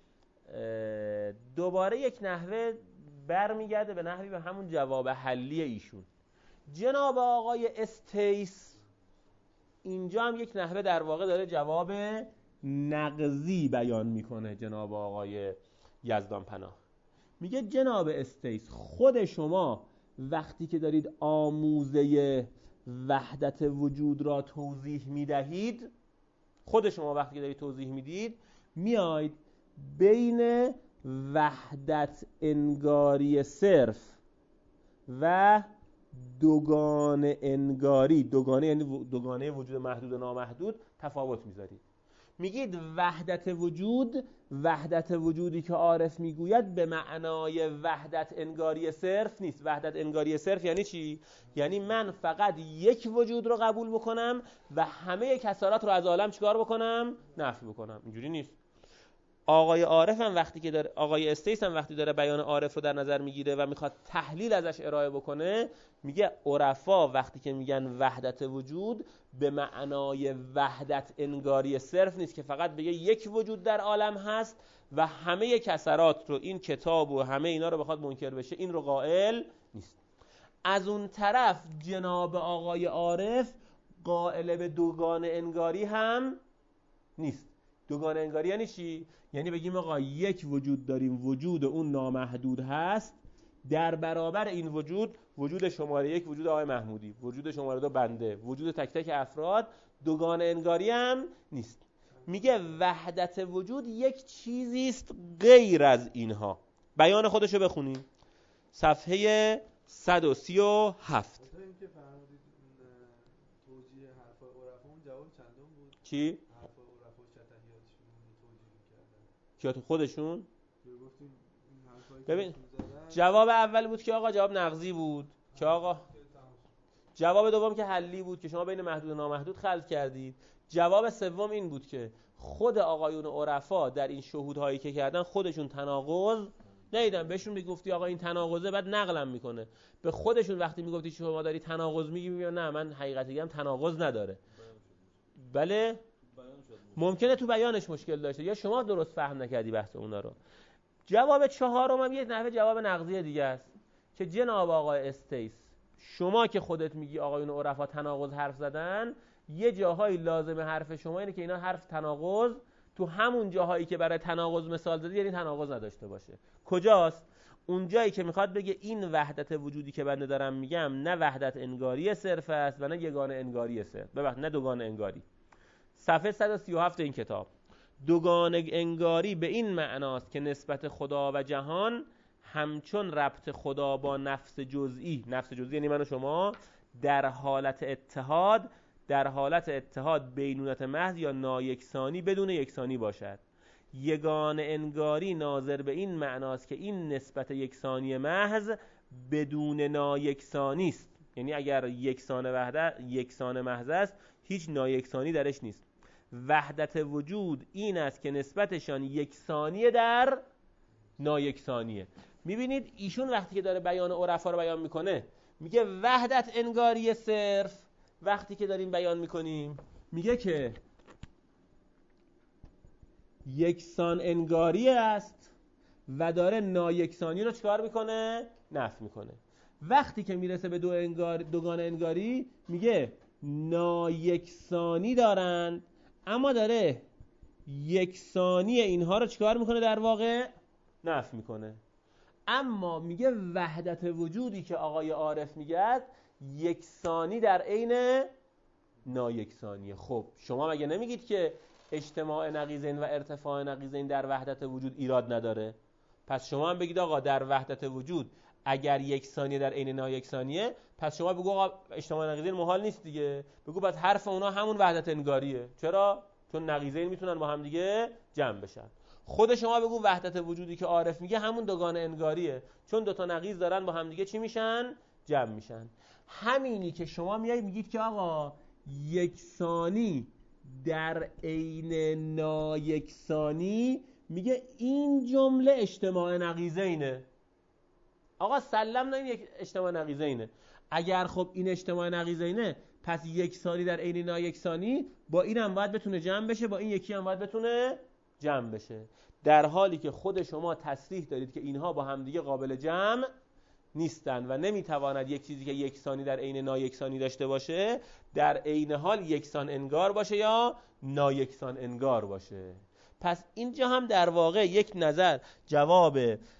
دوباره یک نحوه برمیگرده به نحوی به همون جواب حلی ایشون. جناب آقای استیس اینجا هم یک نحوه در واقع داره جواب نقضی بیان میکنه. جناب آقای یزدانپناه میگه جناب استیس، خود شما وقتی که دارید آموزه وحدت وجود را توضیح میدهید، خود شما وقتی که دارید توضیح میدید میاید بین وحدت انگاری صرف و دوگانه انگاری، دوگانه یعنی دوگانه وجود محدود و نامحدود، تفاوت میذارید. میگید وحدت وجود، وحدت وجودی که عارف میگوید به معنای وحدت انگاری صرف نیست. وحدت انگاری صرف یعنی چی؟ یعنی من فقط یک وجود رو قبول بکنم و همه کسارات رو از عالم چیکار بکنم؟ نفی بکنم. اینجوری نیست. آقای عارف هم وقتی که داره آقای استیس هم وقتی داره بیان عارف رو در نظر میگیره و میخواد تحلیل ازش ارائه بکنه، میگه عرفا وقتی که میگن وحدت وجود به معنای وحدت انگاری صرف نیست که فقط بگه یک وجود در عالم هست و همه کسرات رو این کتاب و همه اینا رو بخواد منکر بشه، این رو قائل نیست. از اون طرف جناب آقای عارف قائل به دوگانه انگاری هم نیست. دوگانه انگاری یعنی چی؟ یعنی بگیم آقا یک وجود داریم، وجود اون نامحدود هست، در برابر این وجود وجود شماره یک وجود آقای محمودی، وجود شماره دو بنده، وجود تک تک افراد، دوگانه انگاری هم نیست. میگه وحدت وجود یک چیزی است غیر از اینها. بیان خودشو بخونیم صفحه صد و سی و هفت. اینکه فرمودید توجیه حرفای عرفا اون جواب چندم بود؟ چی؟ حرفای عرفا شتحیاتشون توجیه می‌کردن. کیا تو خودشون؟ گفتیم این حرفایی ببین جواب اول بود که آقا جواب نقضی بود که آقا، جواب دوم که حلی بود که شما بین محدود و نامحدود خلط کردید. جواب سوم این بود که خود آقایون عرفا در این شهودهایی که کردن خودشون تناقض ندیدن. بهشون میگفتی آقا این تناقضه، بعد نقلم میکنه به خودشون. وقتی میگفتی شما داری تناقض میگی، میگن نه من حقیقتی هم تناقض نداره. بله ممکنه تو بیانش مشکل داشته یا شما درست فهم نکردی بحث اونا رو. جواب چهارم هم یه نحوه جواب نقضی دیگه است که جناب آقای استیس شما که خودت میگی آقایون عرفا تناقض حرف زدن، یه جاهایی لازم حرف شما اینه که اینا حرف تناقض تو همون جاهایی که برای تناقض مثال زدی یعنی تناقض نداشته باشه. کجاست؟ اون جایی که میخواد بگه این وحدت وجودی که بنده دارم میگم نه وحدت انگاری صرف است و نه یگانه انگاری صرف، ببخشید نه دوگانه انگاری. صفحه صد و سی و هفت این کتاب. دوگانه انگاری به این معناست که نسبت خدا و جهان همچون ربط خدا با نفس جزئی، نفس جزئی یعنی من و شما، در حالت اتحاد در حالت اتحاد بینونت محض یا نایکسانی بدون یکسانی باشد. یگانه انگاری ناظر به این معناست که این نسبت یکسانی محض بدون نایکسانی است. یعنی اگر یکسان وحدت یکسان محض است هیچ نایکسانی درش نیست. وحدت وجود این است که نسبتشان یکسانی در نایکسانیه. میبینید ایشون وقتی که داره بیان عرفا رو بیان میکنه میگه وحدت انگاری صرف، وقتی که داریم بیان میکنیم میگه که یکسان انگاری است و داره نایکسانی رو چکار میکنه؟ نفی میکنه. وقتی که میرسه به دو انگار دوگانه انگاری میگه نایکسانی دارن اما داره یکسانی اینها رو چکار میکنه؟ در واقع نفی میکنه. اما میگه وحدت وجودی که آقای عارف میگه یکسانی در عین نایکسانیه. خب شما مگه نمیگید که اجتماع نقیضین و ارتفاع نقیضین در وحدت وجود ایراد نداره؟ پس شما هم بگید آقا در وحدت وجود اگر یکسانی در عین نایکسانیه، پس شما بگو آقا اجتماع نقیضین محال نیست دیگه. بگو پس حرف اونا همون وحدت انگاریه. چرا؟ چون نقیضین میتونن با هم دیگه جمع بشن. خود شما بگو وحدت وجودی که عارف میگه همون دوگانه انگاریه، چون دوتا نقیض دارن با هم دیگه چی میشن؟ جمع میشن. همینی که شما میایید میگید که آقا یکسانی در عین نایکسانی، میگه این جمله اجتماع نقیضینه. آقا سلم نه این یک اجتماع نقیضینه. اگر خب این اجتماع نقیضینه پس یکسانی در عین نایکسانی با این هم باید بتونه جمع بشه، با این یکی هم باید بتونه جمع بشه، در حالی که خود شما تصریح دارید که اینها با هم دیگه قابل جمع نیستن و نمیتواند یک چیزی که یکسانی در عین نایکسانی داشته باشه در عین حال یکسان انگار باشه یا نایکسان انگار باشه. پس اینجا هم در واقع یک نظر جواب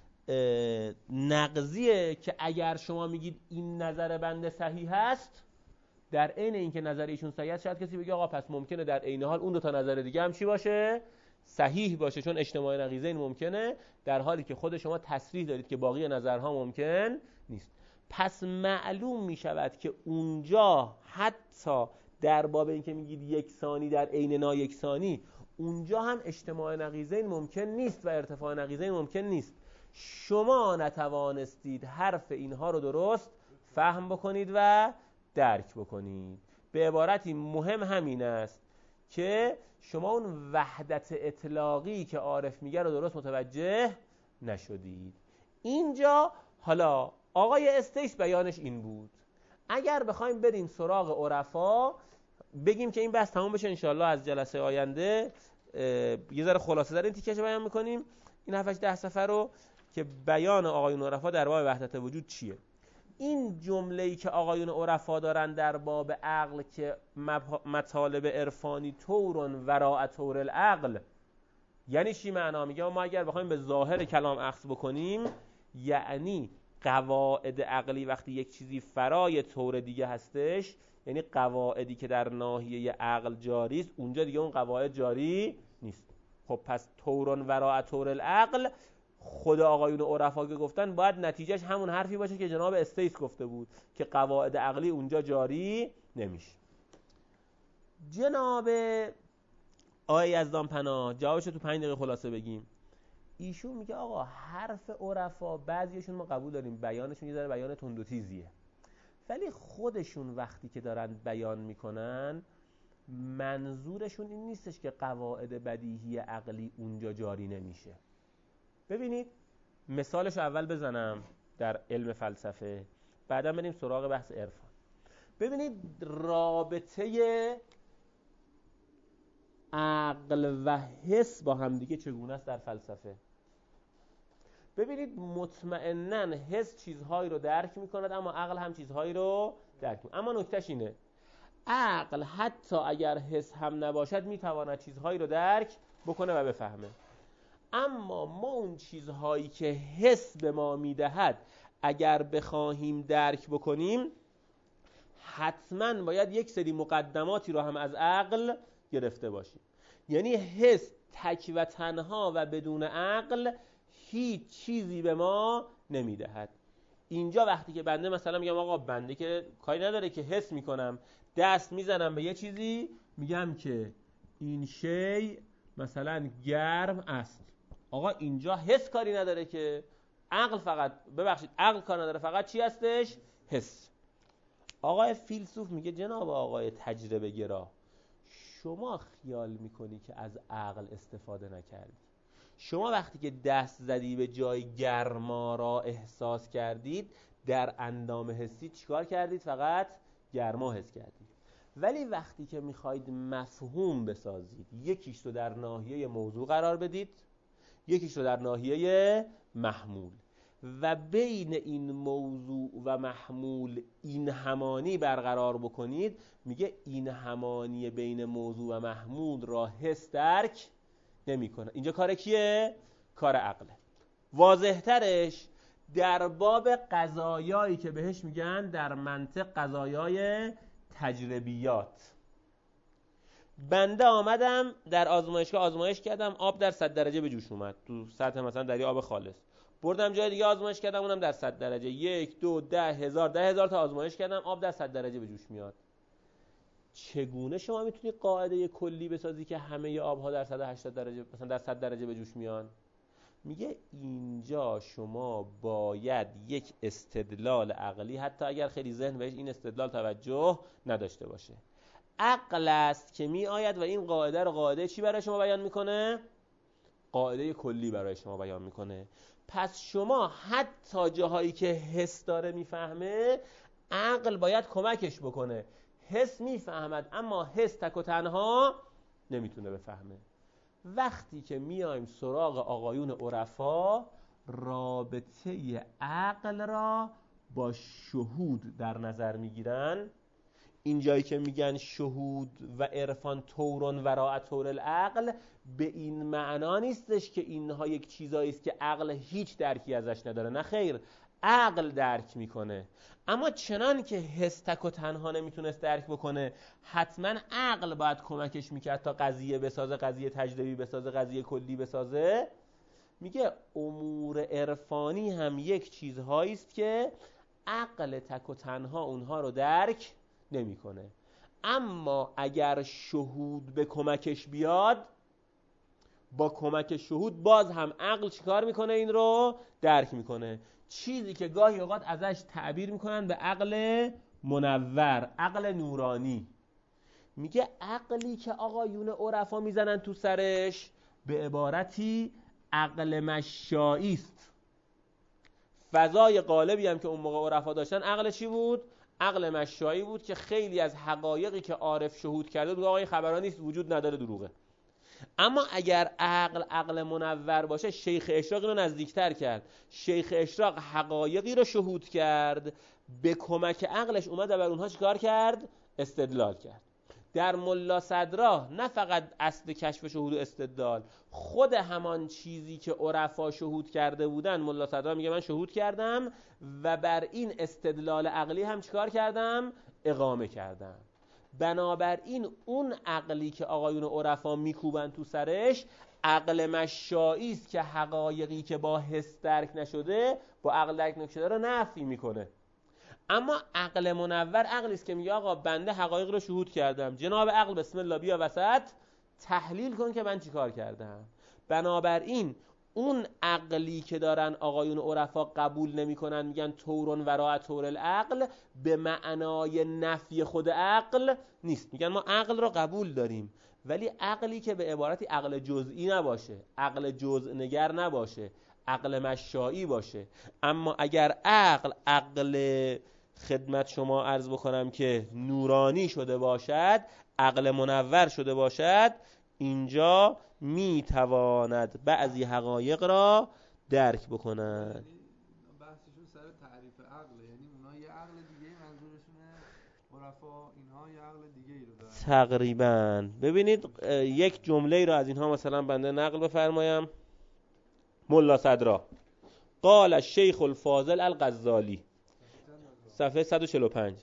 نقضیه که اگر شما میگید این نظر بنده صحیح هست، در عین اینکه نظر ایشون صحیح است شاید کسی بگه آقا پس ممکنه در عین حال اون دو تا نظر دیگه هم چی باشه؟ صحیح باشه، چون اجتماع نقیضین ممکنه، در حالی که خود شما تصریح دارید که باقی نظرها ممکن نیست. پس معلوم می شود که اونجا حتی در باب این که میگید یکسانی در عین نایکسانی، اونجا هم اجتماع نقیضین ممکن نیست و ارتفاع نقیضین ممکن نیست. شما نتوانستید حرف اینها رو درست فهم بکنید و درک بکنید. به عبارتی مهم همین است که شما اون وحدت اطلاقی که عارف میگه رو درست متوجه نشدید. اینجا حالا آقای استیس بیانش این بود. اگر بخوایم بریم سراغ عرفا بگیم که این بحث تموم بشه انشالله از جلسه آینده یه ذره خلاصه در این تیکش بیان میکنیم این هفت ده صفحه رو که بیان آقایون عرفا در باب وحدت وجود چیه. این جمله‌ای که آقایون عرفا دارن در باب عقل که مطالب عرفانی طورن وراء طور العقل، یعنی چی معنا؟ میگه ما اگر بخوایم به ظاهر کلام اخذ بکنیم یعنی قواعد عقلی وقتی یک چیزی فرای طور دیگه هستش، یعنی قواعدی که در ناحیه عقل جاری است اونجا دیگه اون قواعد جاری نیست. خب پس طورن وراء طور العقل خود آقایون عرفا که گفتن باید نتیجهش همون حرفی باشه که جناب استیس گفته بود که قواعد عقلی اونجا جاری نمیشه. جناب آقای یزدان پناه جوابشو تو پنج دقیقه خلاصه بگیم. ایشون میگه آقا حرف عرفا بعضیشون ما قبول داریم بیانشون یه ذره بیان تند و تیزیه، ولی خودشون وقتی که دارن بیان میکنن منظورشون این نیستش که قواعد بدیهی عقلی اونجا جاری نمیشه. ببینید مثالشو اول بزنم در علم فلسفه بعدا بریم سراغ بحث عرفان. ببینید رابطه عقل و حس با هم دیگه چگونه است در فلسفه. ببینید مطمئناً حس چیزهایی رو درک میکند اما عقل هم چیزهایی رو درک میکند. اما نکتهش اینه عقل حتی اگر حس هم نباشد میتواند چیزهایی رو درک بکنه و بفهمه، اما ما اون چیزهایی که حس به ما میدهد اگر بخواهیم درک بکنیم حتما باید یک سری مقدماتی رو هم از عقل گرفته باشیم. یعنی حس تک و تنها و بدون عقل هیچ چیزی به ما نمیدهد. اینجا وقتی که بنده مثلا میگم آقا بنده که کاری نداره که حس میکنم دست میزنم به یه چیزی میگم که این شی مثلا گرم است، آقا اینجا حس کاری نداره که عقل فقط ببخشید عقل کار نداره فقط چی هستش؟ حس. آقای فیلسوف میگه جناب آقای تجربه گرا شما خیال میکنی که از عقل استفاده نکردی. شما وقتی که دست زدی به جای گرما را احساس کردید در اندام حسی چیکار کردید؟ فقط گرما حس کردید. ولی وقتی که میخواید مفهوم بسازید یکیش رو در ناحیه موضوع قرار بدید یکیش رو در ناحیه محمول و بین این موضوع و محمول این همانی برقرار بکنید، میگه این همانی بین موضوع و محمول را حس درک نمی کنه. اینجا کار کیه؟ کار عقله. واضح ترش در باب قضایایی که بهش میگن در منطق قضایای تجربیات. بنده آمدم در آزمایشگاه آزمایش کردم آب در صد درجه به جوش اومد تو سطح مثلا دریا آب خالص. بردم جای دیگه آزمایش کردم اونم در صد درجه. یک دو ده هزار ده هزار تا آزمایش کردم آب در صد درجه به جوش میاد. چگونه شما میتونی قاعده کلی بسازی که همه آبها در صد و هشتاد درجه مثلا در صد درجه به جوش میان؟ میگه اینجا شما باید یک استدلال عقلی حتی اگر خیلی ذهن بهش این استدلال توجه نداشته باشه عقل است که می آید و این قاعده رو قاعده چی برای شما بیان میکنه؟ قاعده کلی برای شما بیان میکنه. پس شما حتی جاهایی که حس داره میفهمه عقل باید کمکش بکنه. حس میفهمد اما حس تک و تنها نمیتونه بفهمه. وقتی که میایم سراغ آقایون عرفا رابطه عقل را با شهود در نظر میگیرن. اینجایی که میگن شهود و عرفان طورن وراء طور العقل به این معنا نیستش که اینها یک چیزایی است که عقل هیچ درکی ازش نداره، نه خیر، عقل درک میکنه اما چنان که حس تک و تنها نمیتونست درک بکنه حتما عقل باید کمکش میکرد تا قضیه بسازه، قضیه تجربی بسازه، قضیه کلی بسازه. میگه امور عرفانی هم یک چیزهایی است که عقل تک و تنها اونها رو درک نمیکنه، اما اگر شهود به کمکش بیاد با کمک شهود باز هم عقل چیکار میکنه؟ این رو درک میکنه. چیزی که گاهی اوقات ازش تعبیر میکنن به عقل منور، عقل نورانی. میگه عقلی که آقایون عرفا میزنن تو سرش به عبارتی عقل مشایی است. فضای غالبی هم که اون موقع عرفا داشتن عقل چی بود؟ عقل مشایی بود که خیلی از حقایقی که عارف شهود کرده بود آقای خبران نیست، وجود نداره، دروغه. اما اگر عقل عقل منور باشه، شیخ اشراق اینو نزدیکتر کرد. شیخ اشراق حقایقی رو شهود کرد، به کمک عقلش اومد و بر اونها چیکار کرد؟ استدلال کرد. در ملا صدرا نه فقط اصل کشف شهود و استدلال، خود همان چیزی که عرفا شهود کرده بودن ملا صدرا میگه من شهود کردم و بر این استدلال عقلی هم چیکار کردم؟ اقامه کردم. بنابراین اون عقلی که آقایون عرفا میکوبن تو سرش عقل مشایی است که حقایقی که با حس درک نشده با عقل درک نشده رو نفی میکنه. اما عقل منور عقلی است که میگه آقا بنده حقایق رو شهود کردم، جناب عقل بسم الله بیا وسط تحلیل کن که من چی کار کردم. بنابراین اون عقلی که دارن آقایون عرفا قبول نمی کنن، میگن تورن وراء تور العقل، به معنای نفی خود عقل نیست. میگن ما عقل رو قبول داریم ولی عقلی که به عبارتی عقل جزئی نباشه، عقل جزء نگر نباشه، عقل مشایی باشه. اما اگر عقل عقل خدمت شما عرض بکنم که نورانی شده باشد، عقل منور شده باشد، اینجا میتواند بعضی حقایق را درک بکند. بحثشون سر تعریف عقل، یعنی اونا یه عقل دیگه منظورشونه، عرفا اینها یه عقل دیگه ای رو دارن تقریبا. ببینید یک جمله ای رو از اینها مثلا بنده نقل بفرمایم. ملا صدرا قال الشیخ الفاضل الغزالی، صفحه صد و چهل و پنج: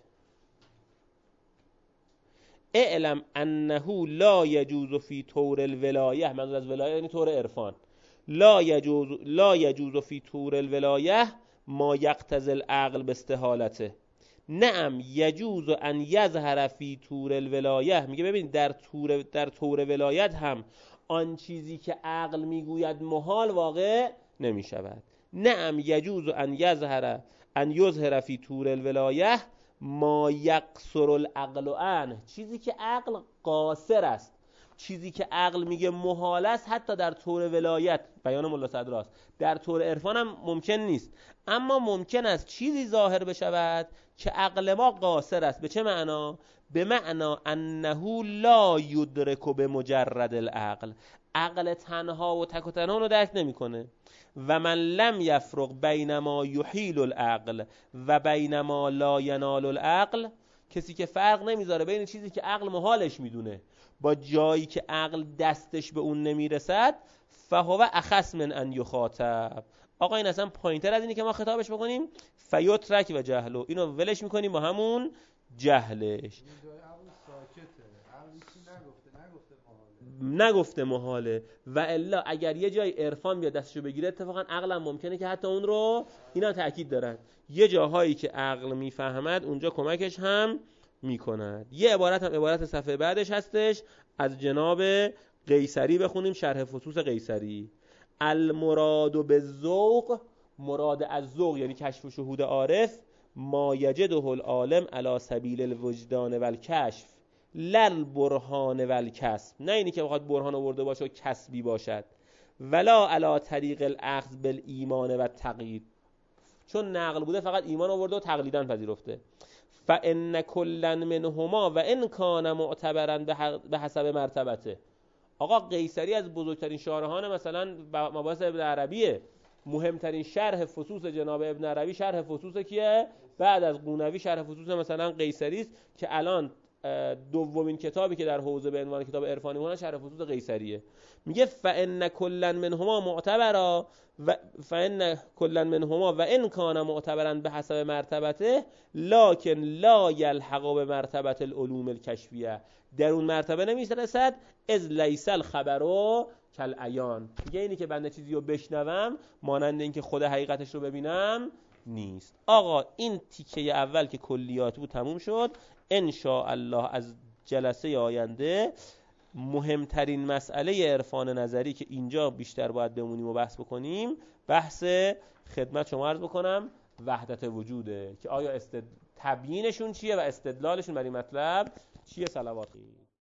اعلم انه لا یجوز فی طور الولایه، منظور از ولایه یعنی طور عرفان، لا یجوز لا یجوز فی طور الولایه ما یقتضی العقل باستحالته. نعم یجوز ان یظهر فی طور الولایه، میگه ببین در طور در طور ولایت هم آن چیزی که عقل میگوید محال واقع نمیشود. نعم یجوز ان یظهر ان یظهر فی طور الولایه ما یقصر العقل عنه، چیزی که عقل قاصر است، چیزی که عقل میگه محال است حتی در طور ولایت، بیان ملا صدراست، در طور عرفان هم ممکن نیست. اما ممکن است چیزی ظاهر بشود که عقل ما قاصر است. به چه معنا؟ به معنا انه لا یدرک بمجرد العقل، عقل تنها و تک و تنها رو درک نمیکنه. و من لم یفرق بین ما یحیل العقل و بین ما لا ینال العقل، کسی که فرق نمیذاره بین چیزی که عقل محالش میدونه با جایی که عقل دستش به اون نمیرسد، فهو اخص من ان یخاطب. آقا این اصلا پوینتر از اینی که ما خطابش بکنیم فیترک و جهلو، اینو ولش میکنیم با همون جهلش. نگفته محاله و الا اگر یه جای عرفان بیاد دستشو بگیره اتفاقا عقلم ممکنه که حتی اون رو، اینا تاکید دارن، یه جاهایی که عقل میفهمد اونجا کمکش هم میکند. یه عبارت هم عبارت صفحه بعدش هستش از جناب قیصری بخونیم، شرح فصوص قیصری: المراد بالذوق، مراد از ذوق یعنی کشف و شهود عارف، ما یجده العالم علی سبیل الوجدان و الکشف لل برهان و الکسب، نه اینی که بخواد برهان آورده باشه و کسبی باشد، ولا علی طریق الاخذ بالایمان و التقلید، چون نقل بوده فقط ایمان آورده و تقلیداً پذیرفته. فان کلا منهما و ان کان معتبرا به حسب مرتبته. آقا قیصری از بزرگترین شارحان مثلا مباحث ابن عربیه، مهمترین شرح فصوص جناب ابن عربی شرح فصوص کیه؟ بعد از قونوی شرح فصوص مثلا قیصری است که الان دومین کتابی که در حوزه به عنوان کتاب عرفانی مونه شرح فصوص قیصریه. میگه فان کلا منهما معتبرا و فان کلا منهما و ان کان معتبرا به حسب مرتبته لکن لا یلحق به مرتبه العلوم الکشفیه، در اون مرتبه نمیرسد، از لیس الخبر کالعیان. میگه اینی که بنده چیزی رو بشنوم مانند اینکه خود حقیقتش رو ببینم نیست. آقا این تیکه اول که کلیات بود تموم شد. ان شاء الله از جلسه آینده مهمترین مسئله عرفان نظری که اینجا بیشتر باید بمونیم و بحث بکنیم، بحث خدمت شما عرض بکنم وحدت وجوده که آیا استد... تبیینشون چیه و استدلالشون بر این مطلب چیه. صلوات